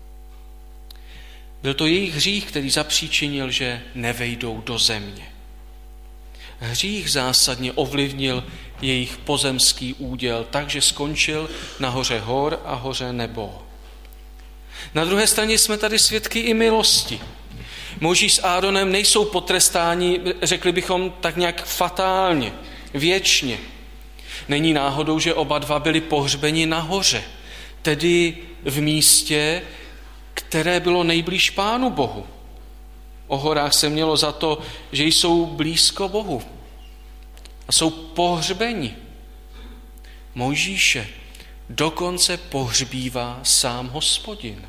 Byl to jejich hřích, který zapříčinil, že nevejdou do země. Hřích zásadně ovlivnil jejich pozemský úděl, takže skončil na hoře hor a hoře nebo. Na druhé straně jsme tady svědky i milosti. Mojžíš s Áronem nejsou potrestáni, řekli bychom tak nějak fatálně, věčně. Není náhodou, že oba dva byli pohřbeni nahoře, tedy v místě, které bylo nejblíž Pánu Bohu. O horách se mělo za to, že jsou blízko Bohu a jsou pohřbeni. Mojžíše dokonce pohřbívá sám Hospodin.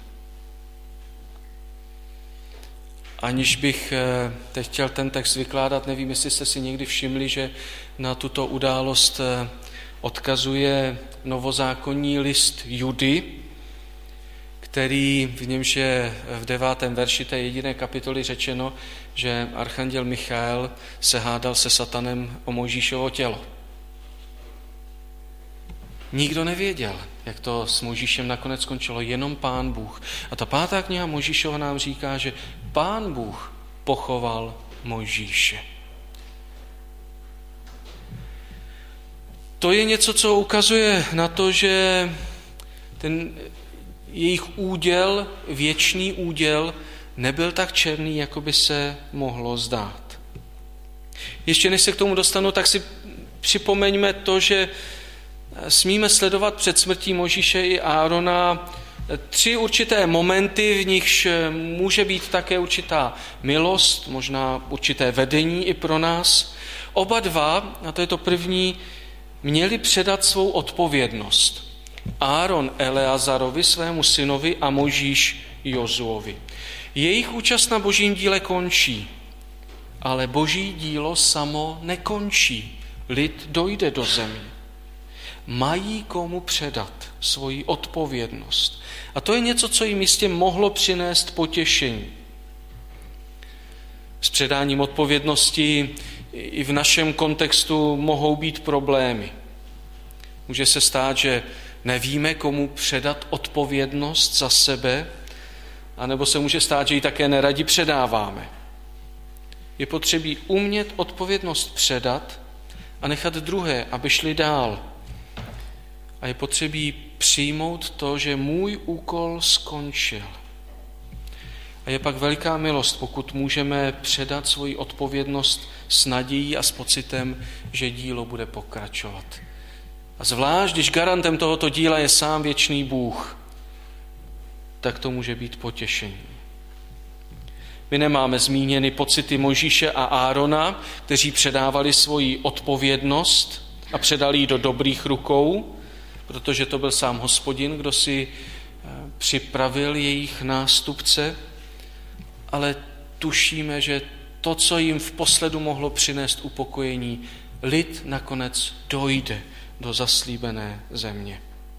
Aniž bych teď chtěl ten text vykládat, nevím, jestli jste si někdy všimli, že na tuto událost odkazuje novozákonní list Judy, který v němž je v devátém verši té jediné kapitoly řečeno, že archanděl Michael se hádal se satanem o Mojžíšovo tělo. Nikdo nevěděl, jak to s Mojžíšem nakonec skončilo, jenom Pán Bůh. A ta pátá kniha Mojžíšova nám říká, že Pán Bůh pochoval Mojžíše. To je něco, co ukazuje na to, že ten jejich úděl, věčný úděl, nebyl tak černý, jako by se mohlo zdát. Ještě než se k tomu dostanu, tak si připomeňme to, že smíme sledovat před smrtí Mojžíše i Árona tři určité momenty, v nichž může být také určitá milost, možná určité vedení i pro nás. Oba dva, a to je to první, měli předat svou odpovědnost. Áron Eleazarovi, svému synovi, a Mojžíš Jozuovi. Jejich účast na božím díle končí, ale boží dílo samo nekončí. Lid dojde do země. Mají komu předat svoji odpovědnost. A to je něco, co jim jistě mohlo přinést potěšení. S předáním odpovědnosti i v našem kontextu mohou být problémy. Může se stát, že nevíme, komu předat odpovědnost za sebe, anebo se může stát, že ji také neradi předáváme. Je potřebí umět odpovědnost předat a nechat druhé, aby šli dál. A je potřebí přijmout to, že můj úkol skončil. A je pak veliká milost, pokud můžeme předat svoji odpovědnost s nadějí a s pocitem, že dílo bude pokračovat. A zvlášť, když garantem tohoto díla je sám věčný Bůh, tak to může být potěšení. My nemáme zmíněny pocity Mojžíše a Árona, kteří předávali svoji odpovědnost a předali ji do dobrých rukou, protože to byl sám Hospodin, kdo si připravil jejich nástupce, ale tušíme, že to, co jim v posledu mohlo přinést upokojení, lid nakonec dojde do zaslíbené země.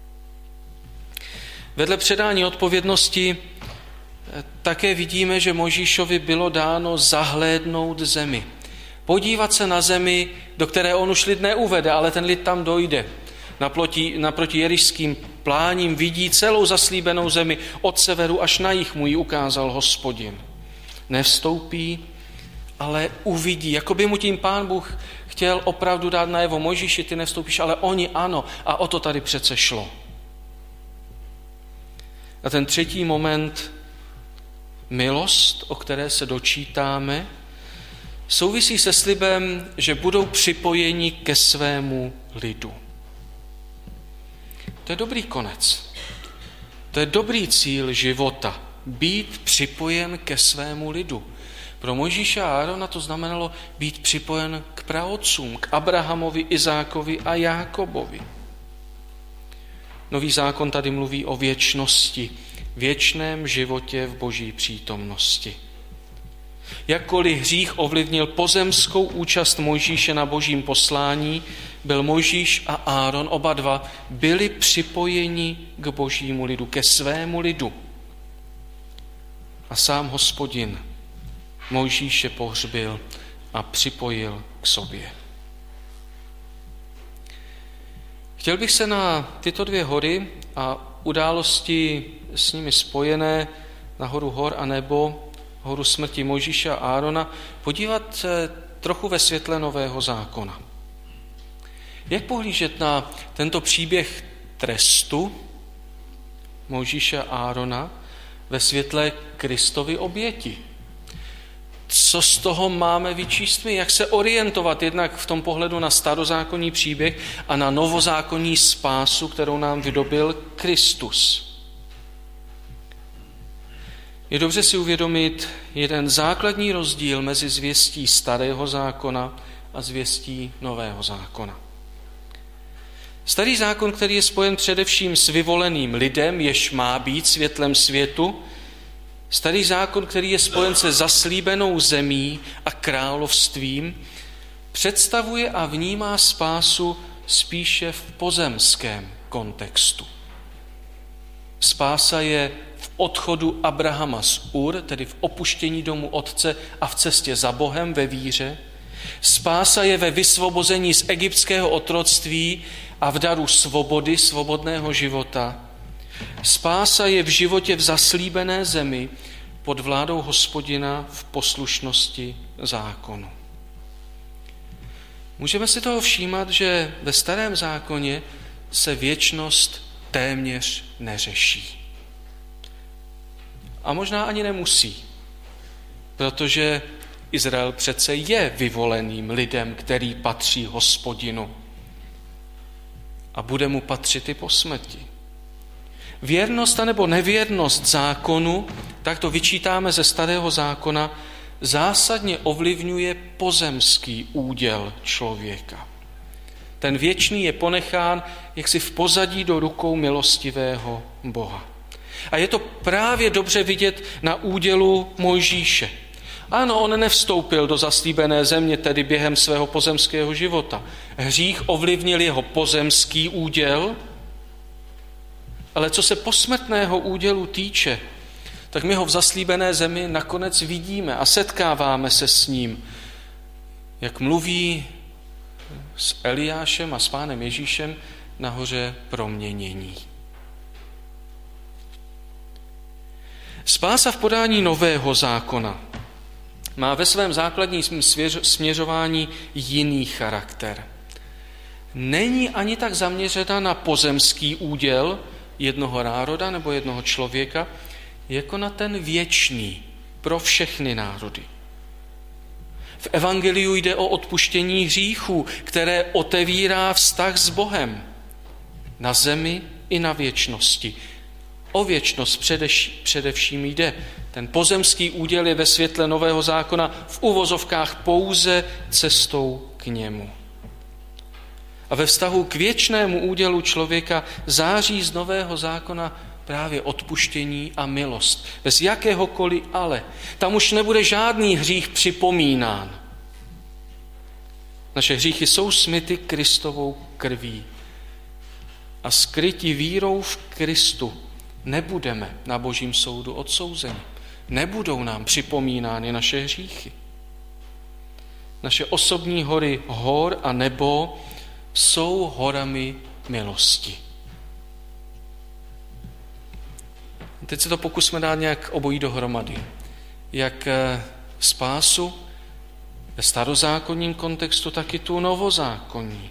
Vedle předání odpovědnosti také vidíme, že Mojžíšovi bylo dáno zahlédnout zemi. Podívat se na zemi, do které on už lid neuvede, ale ten lid tam dojde. Naproti, naproti jerišským pláním vidí celou zaslíbenou zemi od severu až na jih, mu ji ukázal Hospodin. Nevstoupí, ale uvidí, jako by mu tím Pán Bůh chtěl opravdu dát najevo: Mojžíši, ty nevstoupíš, ale oni ano, a o to tady přece šlo. A ten třetí moment, milost, o které se dočítáme, souvisí se slibem, že budou připojeni ke svému lidu. To je dobrý konec. To je dobrý cíl života. Být připojen ke svému lidu. Pro Mojžíše a Árona to znamenalo být připojen k praotcům, k Abrahamovi, Izákovi a Jákobovi. Nový zákon tady mluví o věčnosti, věčném životě v boží přítomnosti. Jakkoliv hřích ovlivnil pozemskou účast Mojžíše na božím poslání, byl Mojžíš a Áron, oba dva, byli připojeni k božímu lidu, ke svému lidu. A sám Hospodin Mojžíše pohřbil a připojil k sobě. Chtěl bych se na tyto dvě hory a události s nimi spojené, na horu hor a nebo, horu smrti Mojžíše a Árona, podívat trochu ve světle Nového zákona. Jak pohlížet na tento příběh trestu Mojžíše a Árona ve světle Kristovy oběti? Co z toho máme vyčíst my? Jak se orientovat jednak v tom pohledu na starozákonní příběh a na novozákonní spásu, kterou nám vydobil Kristus? Je dobře si uvědomit jeden základní rozdíl mezi zvěstí starého zákona a zvěstí nového zákona. Starý zákon, který je spojen především s vyvoleným lidem, jež má být světlem světu, starý zákon, který je spojen se zaslíbenou zemí a královstvím, představuje a vnímá spásu spíše v pozemském kontextu. Spása je v odchodu Abrahama z Ur, tedy v opuštění domu otce a v cestě za Bohem ve víře. Spása je ve vysvobození z egyptského otroctví a v daru svobody, svobodného života. Spása je v životě v zaslíbené zemi pod vládou Hospodina v poslušnosti zákonu. Můžeme si toho všímat, že ve starém zákoně se věčnost téměř neřeší. A možná ani nemusí, protože Izrael přece je vyvoleným lidem, který patří Hospodinu a bude mu patřit i po smrti. Věrnost anebo nevěrnost zákonu, tak to vyčítáme ze Starého zákona, zásadně ovlivňuje pozemský úděl člověka. Ten věčný je ponechán jaksi v pozadí do rukou milostivého Boha. A je to právě dobře vidět na údělu Mojžíše. Ano, on nevstoupil do zaslíbené země, tedy během svého pozemského života. Hřích ovlivnil jeho pozemský úděl, ale co se posmrtného údělu týče, tak my ho v zaslíbené zemi nakonec vidíme a setkáváme se s ním, jak mluví s Eliášem a s Pánem Ježíšem nahoře proměnění. Spása v podání nového zákona má ve svém základním směřování jiný charakter. Není ani tak zaměřena na pozemský úděl jednoho národa nebo jednoho člověka, jako na ten věčný pro všechny národy. V evangeliu jde o odpuštění hříchů, které otevírá vztah s Bohem na zemi i na věčnosti. O věčnost především jde. Ten pozemský úděl je ve světle nového zákona v uvozovkách pouze cestou k němu. A ve vztahu k věčnému údělu člověka září z nového zákona právě odpuštění a milost. Bez jakéhokoliv ale. Tam už nebude žádný hřích připomínán. Naše hříchy jsou smyty Kristovou krví. A skryti vírou v Kristu nebudeme na Božím soudu odsouzeni. Nebudou nám připomínány naše hříchy. Naše osobní hory hor a nebo jsou horami milosti. Teď se to pokusme dát nějak obojí dohromady. Jak spásu ve starozákonním kontextu, tak i tu novozákonní.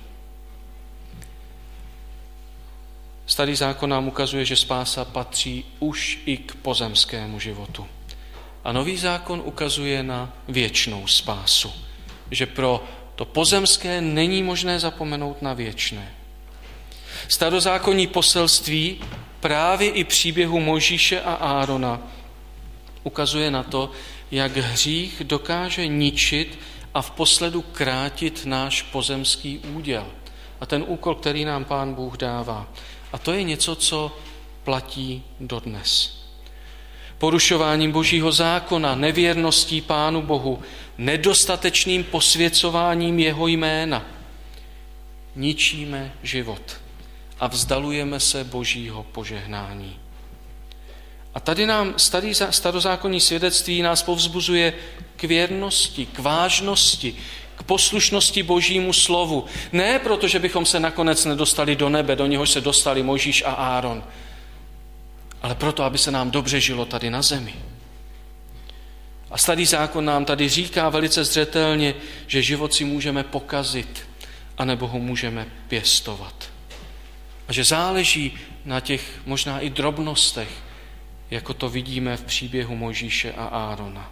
Starý zákon nám ukazuje, že spása patří už i k pozemskému životu. A nový zákon ukazuje na věčnou spásu. Že pro to pozemské není možné zapomenout na věčné. Starozákonní poselství právě i příběhu Mojžíše a Árona ukazuje na to, jak hřích dokáže ničit a v posledu krátit náš pozemský úděl. A ten úkol, který nám Pán Bůh dává. A to je něco, co platí dodnes. Porušováním Božího zákona, nevěrností Pánu Bohu, nedostatečným posvěcováním jeho jména ničíme život a vzdalujeme se Božího požehnání. A tady nám starý, starozákonní svědectví nás povzbuzuje k věrnosti, k vážnosti, k poslušnosti Božímu slovu. Ne proto, že bychom se nakonec nedostali do nebe, do něhož se dostali Mojžíš a Áron, ale proto, aby se nám dobře žilo tady na zemi. A starý zákon nám tady říká velice zřetelně, že život si můžeme pokazit, anebo ho můžeme pěstovat. A že záleží na těch možná i drobnostech, jako to vidíme v příběhu Mojžíše a Árona.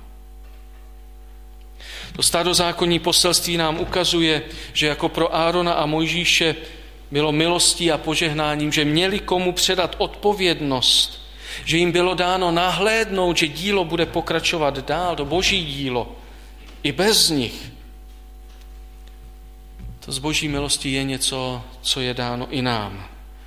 To starozákonní poselství nám ukazuje, že jako pro Árona a Mojžíše bylo milostí a požehnáním, že měli komu předat odpovědnost, že jim bylo dáno nahlédnout, že dílo bude pokračovat dál, to Boží dílo, i bez nich. To z Boží milosti je něco, co je dáno i nám.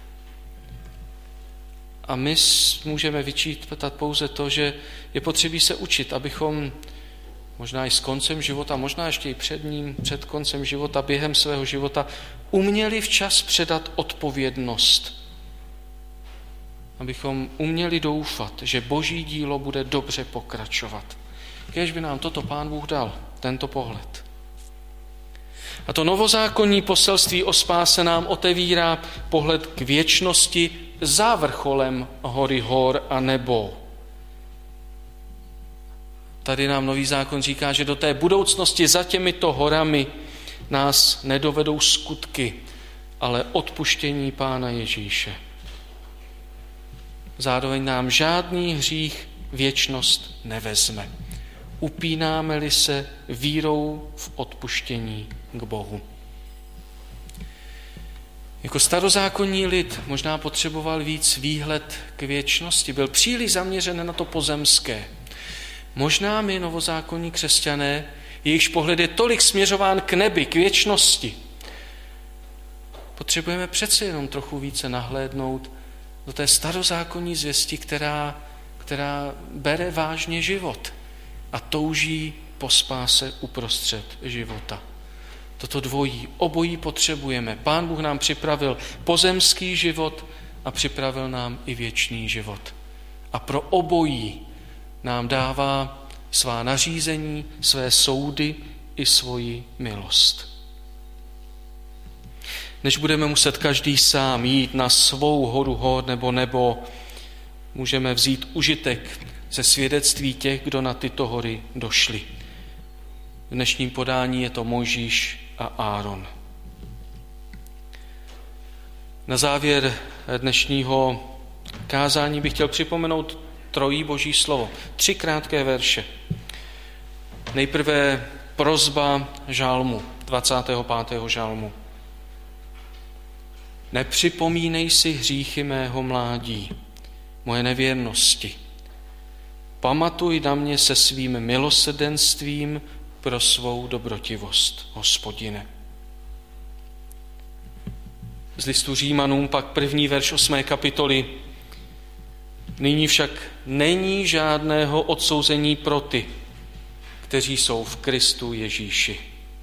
A my můžeme vyčítat pouze to, že je potřebí se učit, abychom možná i s koncem života, možná ještě i před ním, před koncem života, během svého života, uměli včas předat odpovědnost. Abychom uměli doufat, že Boží dílo bude dobře pokračovat. Kéž by nám toto Pán Bůh dal, tento pohled. A to novozákonní poselství o spáse nám otevírá pohled k věčnosti za vrcholem hory hor a nebo. Tady nám nový zákon říká, že do té budoucnosti za těmito horami nás nedovedou skutky, ale odpuštění Pána Ježíše. Zároveň nám žádný hřích věčnost nevezme. Upínáme-li se vírou v odpuštění k Bohu. Jako starozákonní lid možná potřeboval víc výhled k věčnosti, byl příliš zaměřen na to pozemské. Možná my, novozákonní křesťané, jejichž pohled je tolik směřován k nebi, k věčnosti, potřebujeme přece jenom trochu více nahlédnout do té starozákonní zvěsti, která, která bere vážně život a touží po spáse uprostřed života. Toto dvojí, obojí potřebujeme. Pán Bůh nám připravil pozemský život a připravil nám i věčný život. A pro obojí nám dává svá nařízení, své soudy i svoji milost. Než budeme muset každý sám jít na svou horu hor nebo nebo, můžeme vzít užitek ze svědectví těch, kdo na tyto hory došli. V dnešním podání je to Mojžíš a Áron. Na závěr dnešního kázání bych chtěl připomenout trojí boží slovo. Tři krátké verše. Nejprve prosba žálmu, dvacátého pátého žálmu. Nepřipomínej si hříchy mého mládí, moje nevěrnosti. Pamatuj na mě se svým milosrdenstvím pro svou dobrotivost, Hospodine. Z listu Římanům pak první verš osmé kapitoly. Nyní však není žádného odsouzení pro ty, kteří jsou v Kristu Ježíši.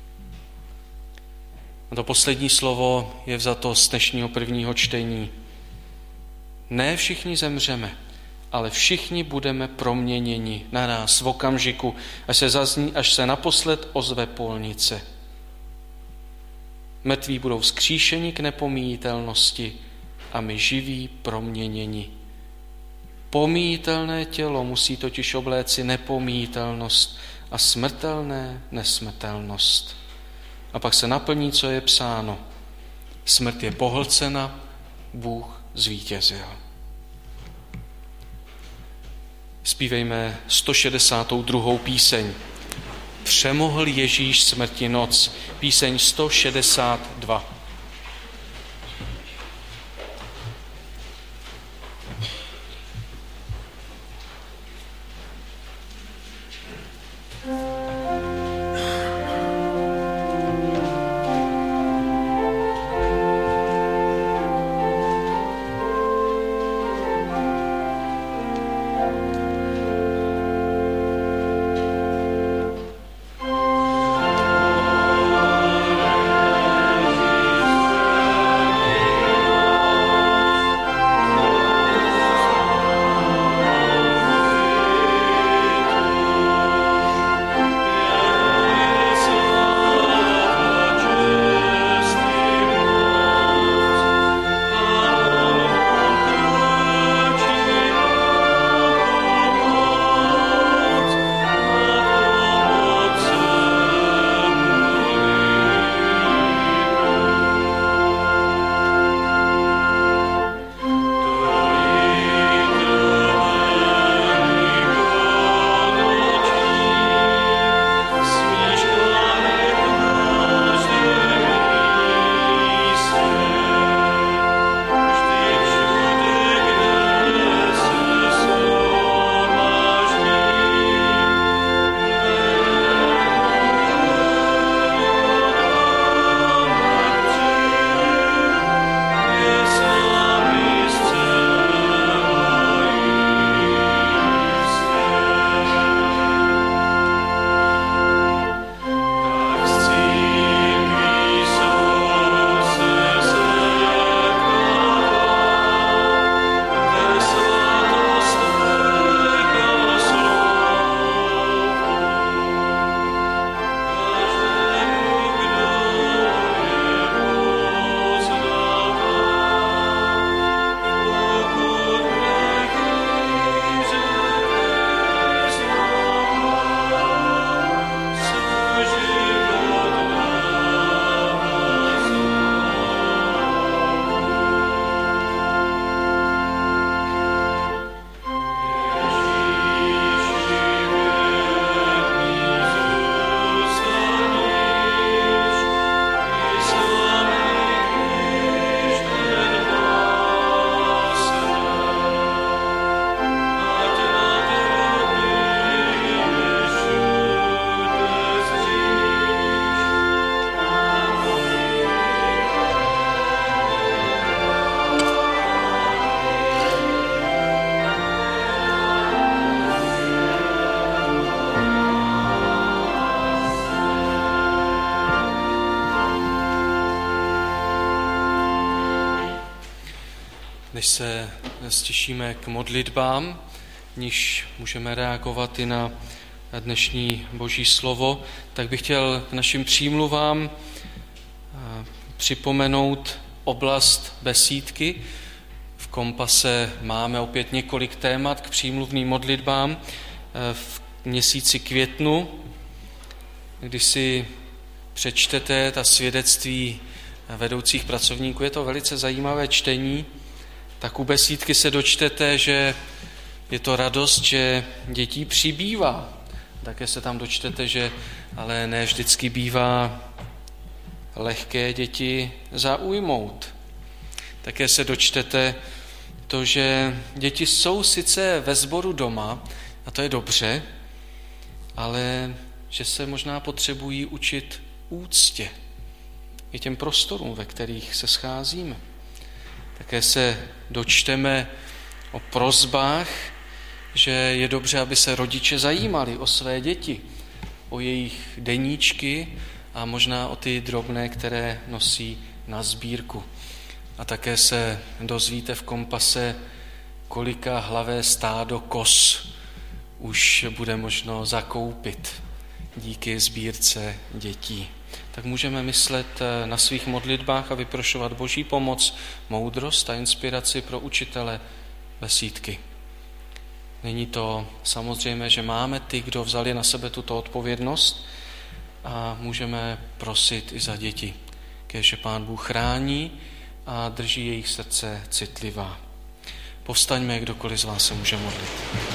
A to poslední slovo je vzato z dnešního prvního čtení. Ne všichni zemřeme, ale všichni budeme proměněni naráz v okamžiku, až se zazní, až se naposled ozve polnice. Mrtví budou vzkříšeni k nepomíjitelnosti a my živí proměněni. Pomíjitelné tělo musí totiž obléci nepomíjitelnost a smrtelné nesmrtelnost. A pak se naplní, co je psáno. Smrt je pohlcena, Bůh zvítězil. Zpívejme sto šedesátou druhou píseň. Přemohl Ježíš smrti noc. Píseň sto šedesát dva. Než se stišíme k modlitbám, níž můžeme reagovat i na dnešní Boží slovo, tak bych chtěl k našim přímluvám připomenout oblast besídky. V kompase máme opět několik témat k přímluvným modlitbám. V měsíci květnu, když si přečtete ta svědectví vedoucích pracovníků, je to velice zajímavé čtení, tak u besídky se dočtete, že je to radost, že dětí přibývá. Také se tam dočtete, že ale ne vždycky bývá lehké děti zaujmout. Také se dočtete to, že děti jsou sice ve sboru doma, a to je dobře, ale že se možná potřebují učit úctě i těm prostorům, ve kterých se scházíme. Také se dočteme o prosbách, že je dobře, aby se rodiče zajímali o své děti, o jejich deníčky a možná o ty drobné, které nosí na sbírku. A také se dozvíte v kompase, kolika hlavé stádo koz už bude možno zakoupit díky sbírce dětí. Tak můžeme myslet na svých modlitbách a vyprošovat Boží pomoc, moudrost a inspiraci pro učitele besídky. Není to samozřejmé, že máme ty, kdo vzali na sebe tuto odpovědnost a můžeme prosit i za děti, keďže Pán Bůh chrání a drží jejich srdce citlivá. Povstaňme, kdokoliv z vás se může modlit.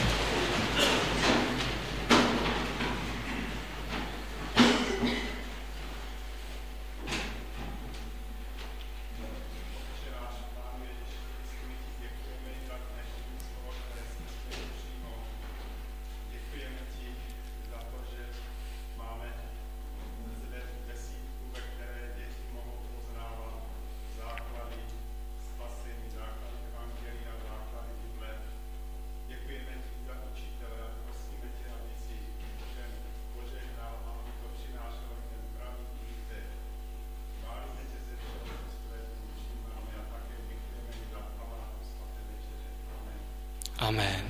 Amen.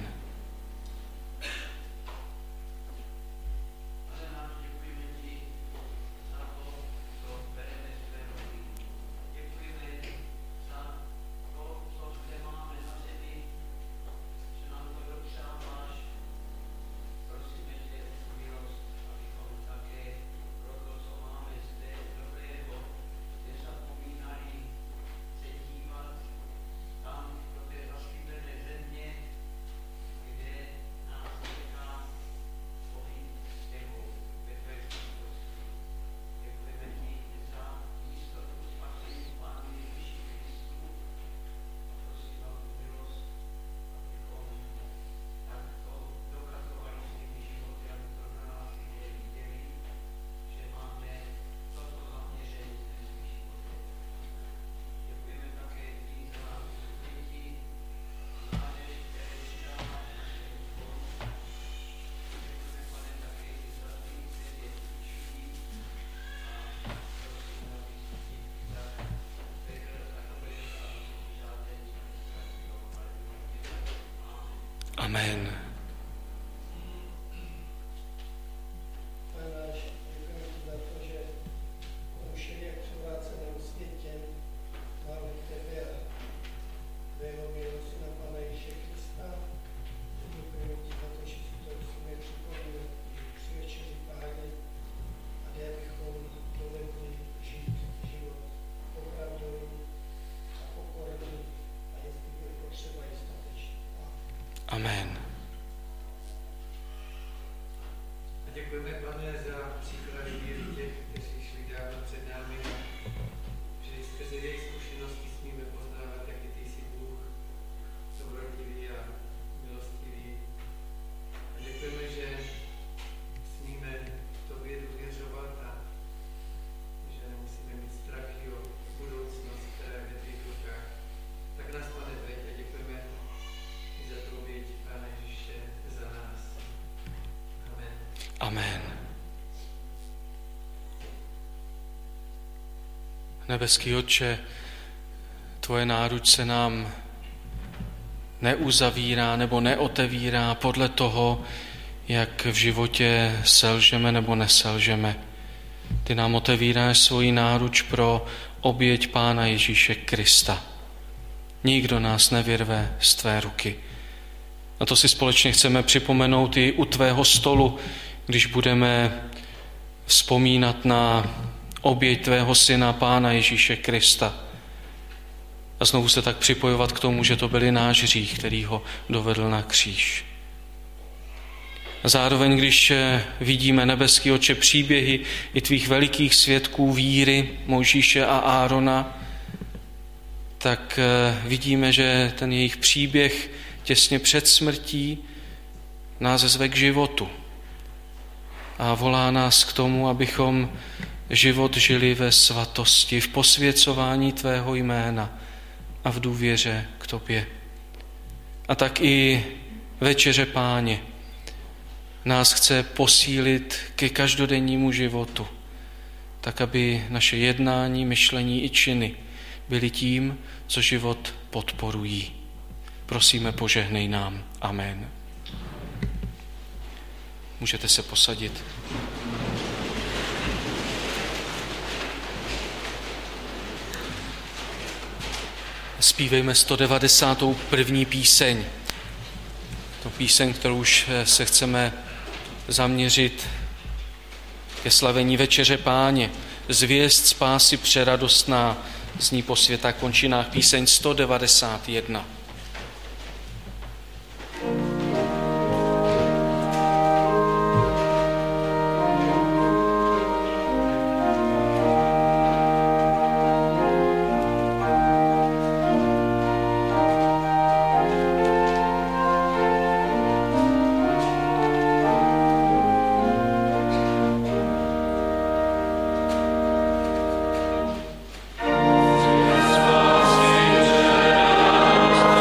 Amen. Amen. A děkujeme, Pane, za příklady víry těch, kteří šli dávno před námi, že skrze jejich zkušenosti smíme poznávat, jaký ty jsi Bůh, dobrotivý a milostivý. A děkujeme, že smíme tobě důvěřovat a že nemusíme mít strachy o budoucnost, která je v tvých rukách. Tak nás, Pane, veď a děkujeme za to oběť Pána Ježíše za nás. Amen. Amen. Nebeský Otče, tvoje náruč se nám neuzavírá nebo neotevírá podle toho, jak v životě selžeme nebo neselžeme. Ty nám otevíráš svoji náruč pro oběť Pána Ježíše Krista. Nikdo nás nevyrve z tvé ruky. A to si společně chceme připomenout i u tvého stolu, když budeme vzpomínat na oběť tvého syna, Pána Ježíše Krista. A znovu se tak připojovat k tomu, že to byl náš hřích, který ho dovedl na kříž. A zároveň, když vidíme, nebeský Otče, příběhy i tvých velikých svědků víry, Mojžíše a Árona, tak vidíme, že ten jejich příběh těsně před smrtí nás zve k životu a volá nás k tomu, abychom život žili ve svatosti, v posvěcování tvého jména a v důvěře k tobě. A tak i večeře Páně nás chce posílit ke každodennímu životu, tak aby naše jednání, myšlení i činy byly tím, co život podporují. Prosíme, požehnej nám. Amen. Můžete se posadit. Zpívejme sto devadesátou první píseň. To píseň, kterou už se chceme zaměřit ke slavení večeře Páně. Zvěst spásy přeradostná, zní po světách končinách píseň sto devadesát jedna. Spásy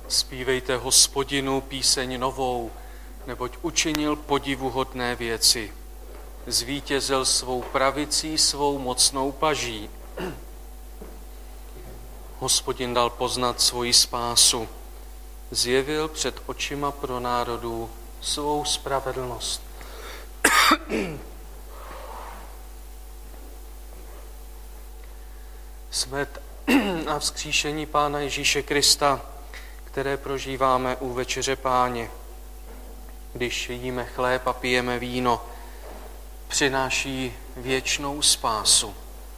Zpívejte Hospodinu píseň novou, neboť učinil podivuhodné věci. Zvítězil svou pravicí, svou mocnou paží. Hospodin dal poznat svoji spásu. Zjevil před očima pro národů svou spravedlnost. Smrt a vzkříšení Pána Ježíše Krista, které prožíváme u večeře Páně, když jíme chléb a pijeme víno, přináší věčnou spásu.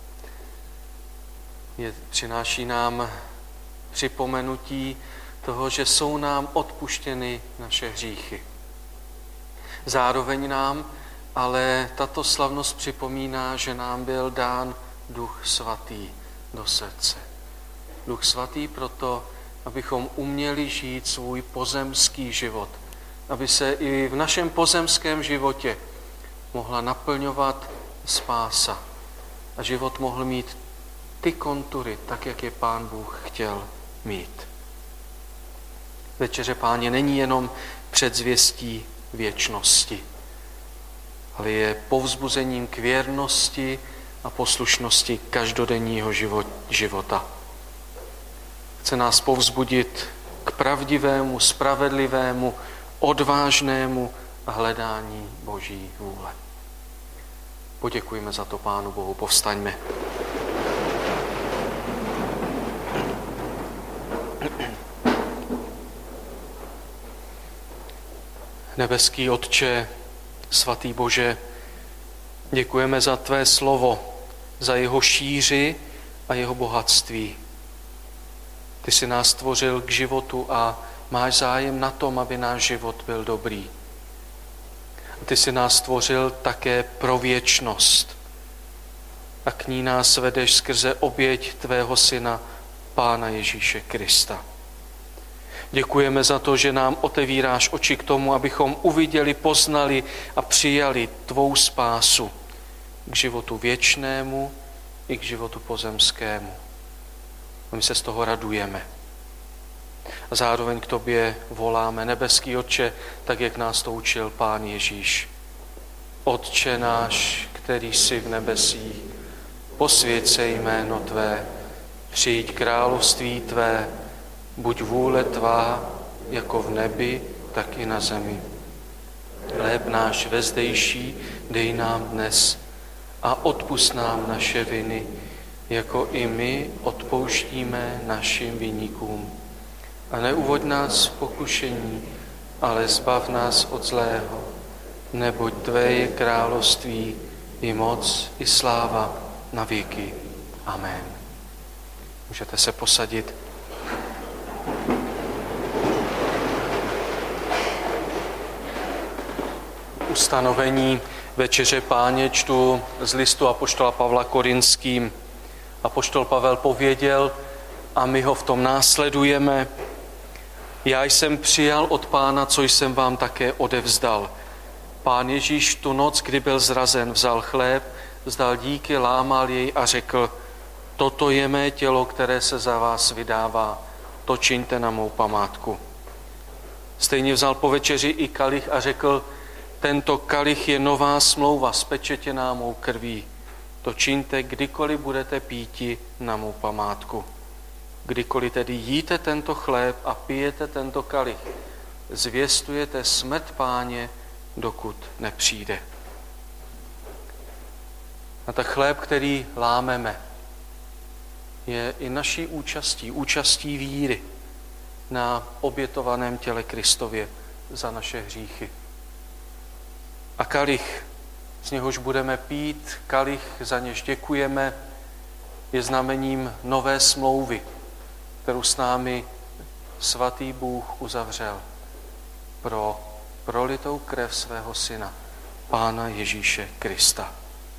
Je, přináší nám připomenutí toho, že jsou nám odpuštěny naše hříchy. Zároveň nám ale tato slavnost připomíná, že nám byl dán Duch Svatý do srdce. Duch Svatý proto, abychom uměli žít svůj pozemský život, aby se i v našem pozemském životě mohla naplňovat spása a život mohl mít ty kontury, tak, jak je Pán Bůh chtěl mít. Večeře Páně není jenom předzvěstí věčnosti, ale je povzbuzením k věrnosti a poslušnosti každodenního života. Chce nás povzbudit k pravdivému, spravedlivému, odvážnému hledání Boží vůle. Poděkujme za to Pánu Bohu, povstaňme. Nebeský Otče, svatý Bože, děkujeme za Tvé slovo, za jeho šíři a jeho bohatství. Ty jsi nás stvořil k životu a máš zájem na tom, aby náš život byl dobrý. Ty jsi nás stvořil také pro věčnost a k ní nás vedeš skrze oběť Tvého Syna, Pána Ježíše Krista. Děkujeme za to, že nám otevíráš oči k tomu, abychom uviděli, poznali a přijali Tvou spásu k životu věčnému i k životu pozemskému. A my se z toho radujeme. A zároveň k Tobě voláme, nebeský Otče, tak jak nás to učil Pán Ježíš. Otče náš, který jsi v nebesích, posvěť se jméno Tvé, přijď království Tvé, buď vůle Tvá, jako v nebi, tak i na zemi. Chléb náš vezdejší dej nám dnes a odpusť nám naše viny, jako i my odpouštíme našim viníkům. A neuvoď nás v pokušení, ale zbav nás od zlého, neboť Tvé je království, i moc, i sláva na věky. Amen. Můžete se posadit. Ustanovení večeře Páně čtu z listu apoštola Pavla Korinským. Apoštol Pavel pověděl, a my ho v tom následujeme: Já jsem přijal od Pána, co jsem vám také odevzdal. Pán Ježíš tu noc, kdy byl zrazen, vzal chléb, vzdal díky, lámal jej a řekl: Toto je mé tělo, které se za vás vydává. To čiňte na mou památku. Stejně vzal po večeři i kalich a řekl: Tento kalich je nová smlouva, spečetěná mou krví. To čiňte, kdykoliv budete píti na mou památku. Kdykoliv tedy jíte tento chléb a pijete tento kalich, zvěstujete smrt Páně, dokud nepřijde. A tak chléb, který lámeme, je i naší účastí, účastí víry na obětovaném těle Kristově za naše hříchy. A kalich, z něhož budeme pít, kalich, za něž děkujeme, je znamením nové smlouvy, kterou s námi svatý Bůh uzavřel pro prolitou krev svého Syna, Pána Ježíše Krista.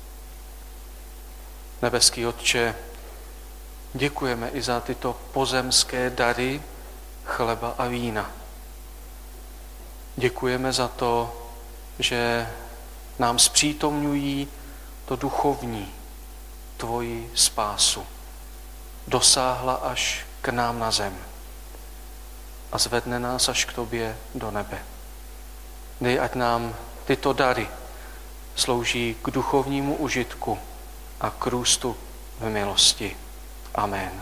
Nebeský Otče, děkujeme i za tyto pozemské dary chleba a vína. Děkujeme za to, že nám zpřítomňují to duchovní, tvoji spásu. Dosáhla až k nám na zem. a zvedne nás až k tobě do nebe. Dej, ať nám tyto dary slouží k duchovnímu užitku a k růstu v milosti. Amen.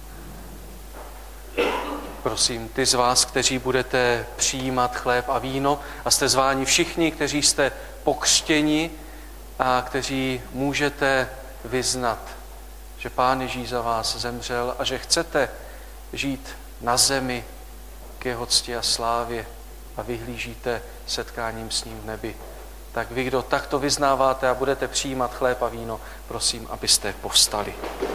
Prosím, ty z vás, kteří budete přijímat chléb a víno a jste zváni všichni, kteří jste pokřtěni a kteří můžete vyznat, že Pán Ježíš za vás zemřel a že chcete žít na zemi k jeho cti a slávě a vyhlížíte setkáním s ním v nebi. Tak vy, kdo takto vyznáváte a budete přijímat chléb a víno, prosím, abyste povstali.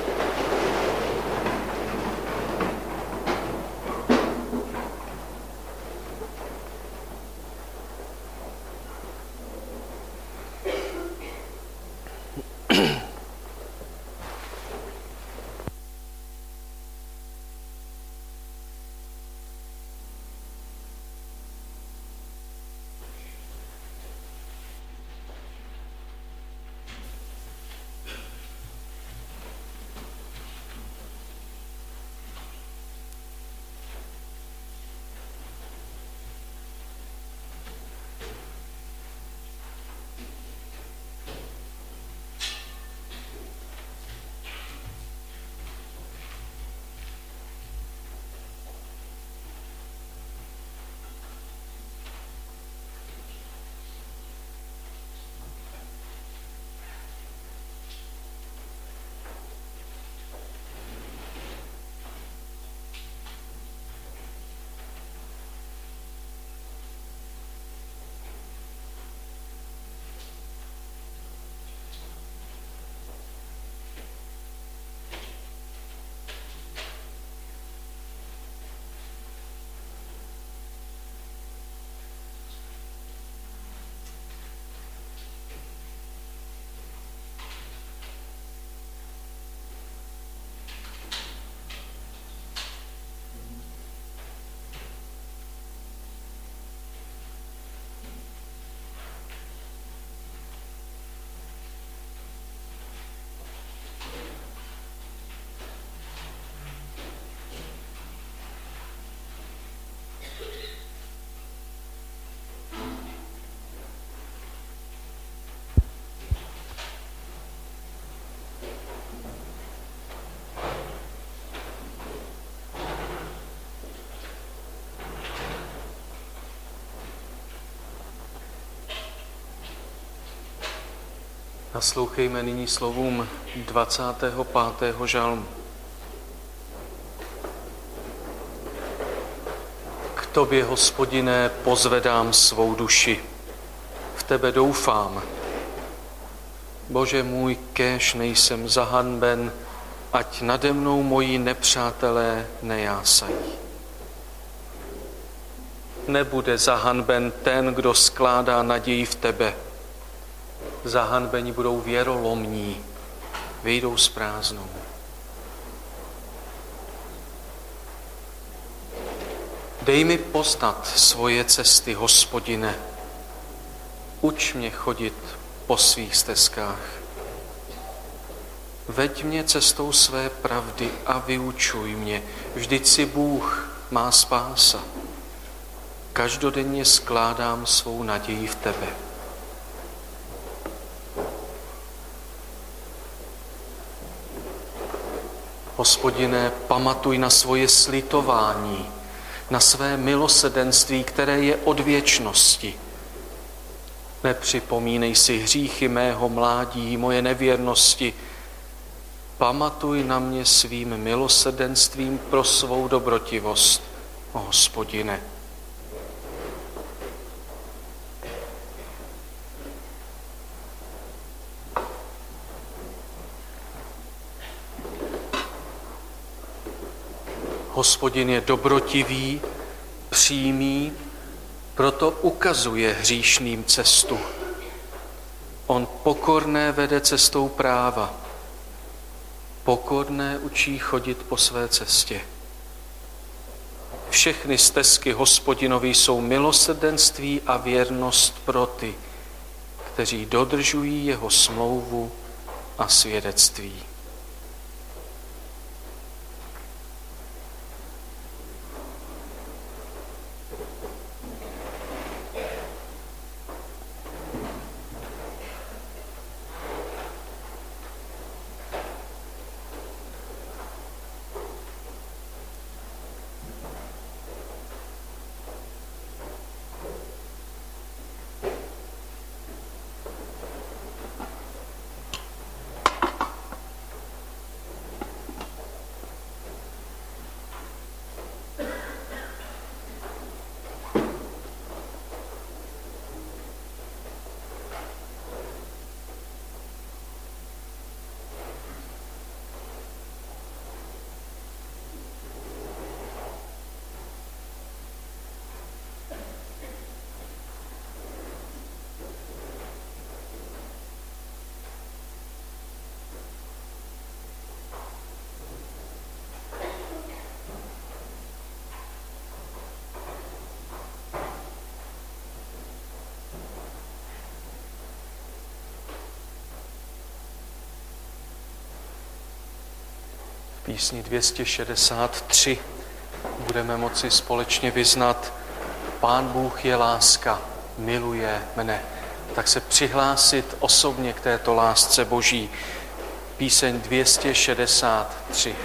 Naslouchejme nyní slovům dvacátého pátého žalmu. K tobě, Hospodine, pozvedám svou duši. V tebe doufám. Bože můj, kéž nejsem zahanben, ať nade mnou moji nepřátelé nejásají. Nebude zahanben ten, kdo skládá naději v tebe. Zahanbeni budou věrolomní, vyjdou s prázdnou. Dej mi poznat svoje cesty, Hospodine. Uč mě chodit po svých stezkách. Veď mě cestou své pravdy a vyučuj mě. Vždyť si Bůh má spása. Každodenně skládám svou naději v tebe. Hospodine, pamatuj na svoje slitování, na své milosrdenství, které je od věčnosti. Nepřipomínej si hříchy mého mládí, moje nevěrnosti. Pamatuj na mě svým milosrdenstvím pro svou dobrotivost, o Hospodine. Hospodin je dobrotivý, přímý, proto ukazuje hříšným cestu. On pokorné vede cestou práva. Pokorné učí chodit po své cestě. Všechny stezky Hospodinovi jsou milosrdenství a věrnost pro ty, kteří dodržují jeho smlouvu a svědectví. písni dvě stě šedesát tři budeme moci společně vyznat: Pán Bůh je láska, miluje mne. Tak se přihlásit osobně k této lásce Boží. Píseň dvě stě šedesát tři.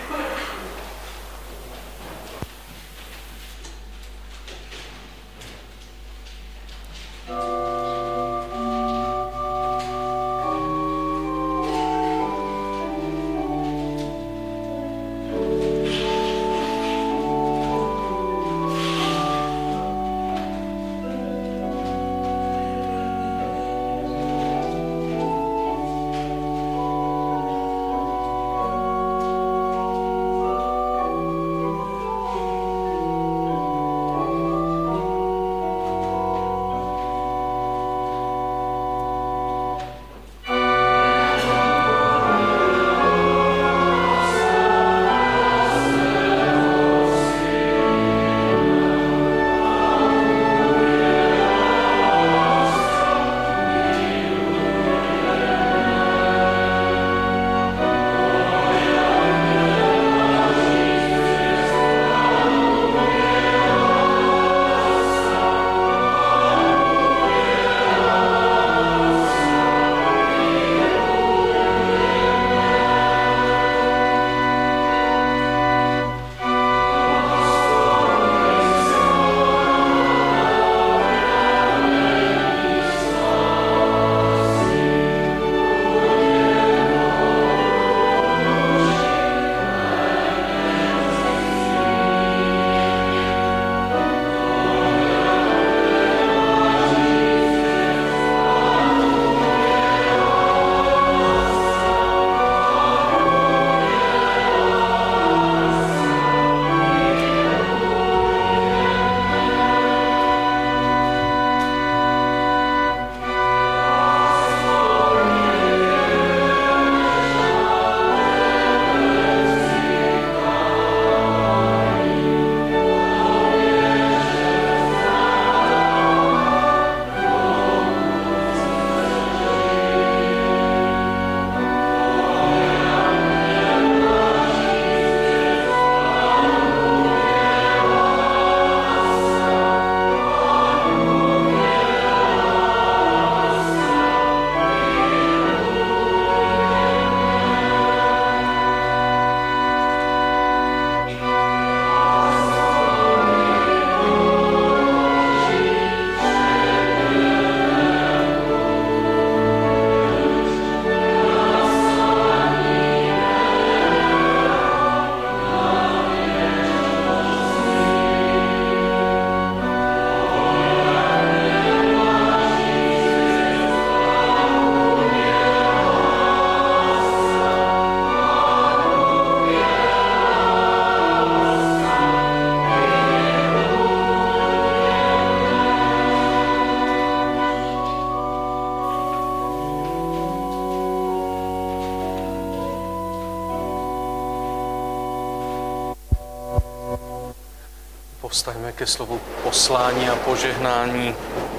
Povstaňme ke slovu poslání a požehnání.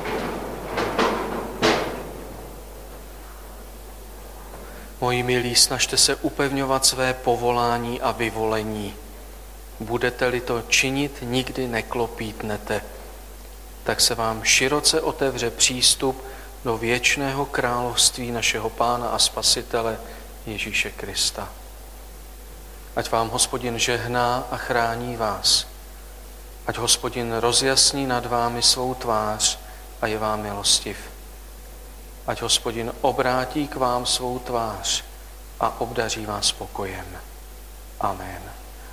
Moji milí, snažte se upevňovat své povolání a vyvolení. Budete-li to činit, nikdy neklopítnete. Tak se vám široce otevře přístup do věčného království našeho Pána a Spasitele Ježíše Krista. Ať vám Hospodin žehná a chrání vás. Ať Hospodin rozjasní nad vámi svou tvář a je vám milostiv. Ať Hospodin obrátí k vám svou tvář a obdaří vás pokojem. Amen.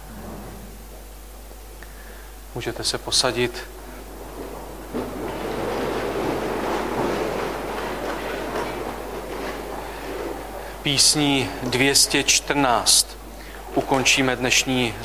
Můžete se posadit. Písní dvě stě čtrnáct ukončíme dnešní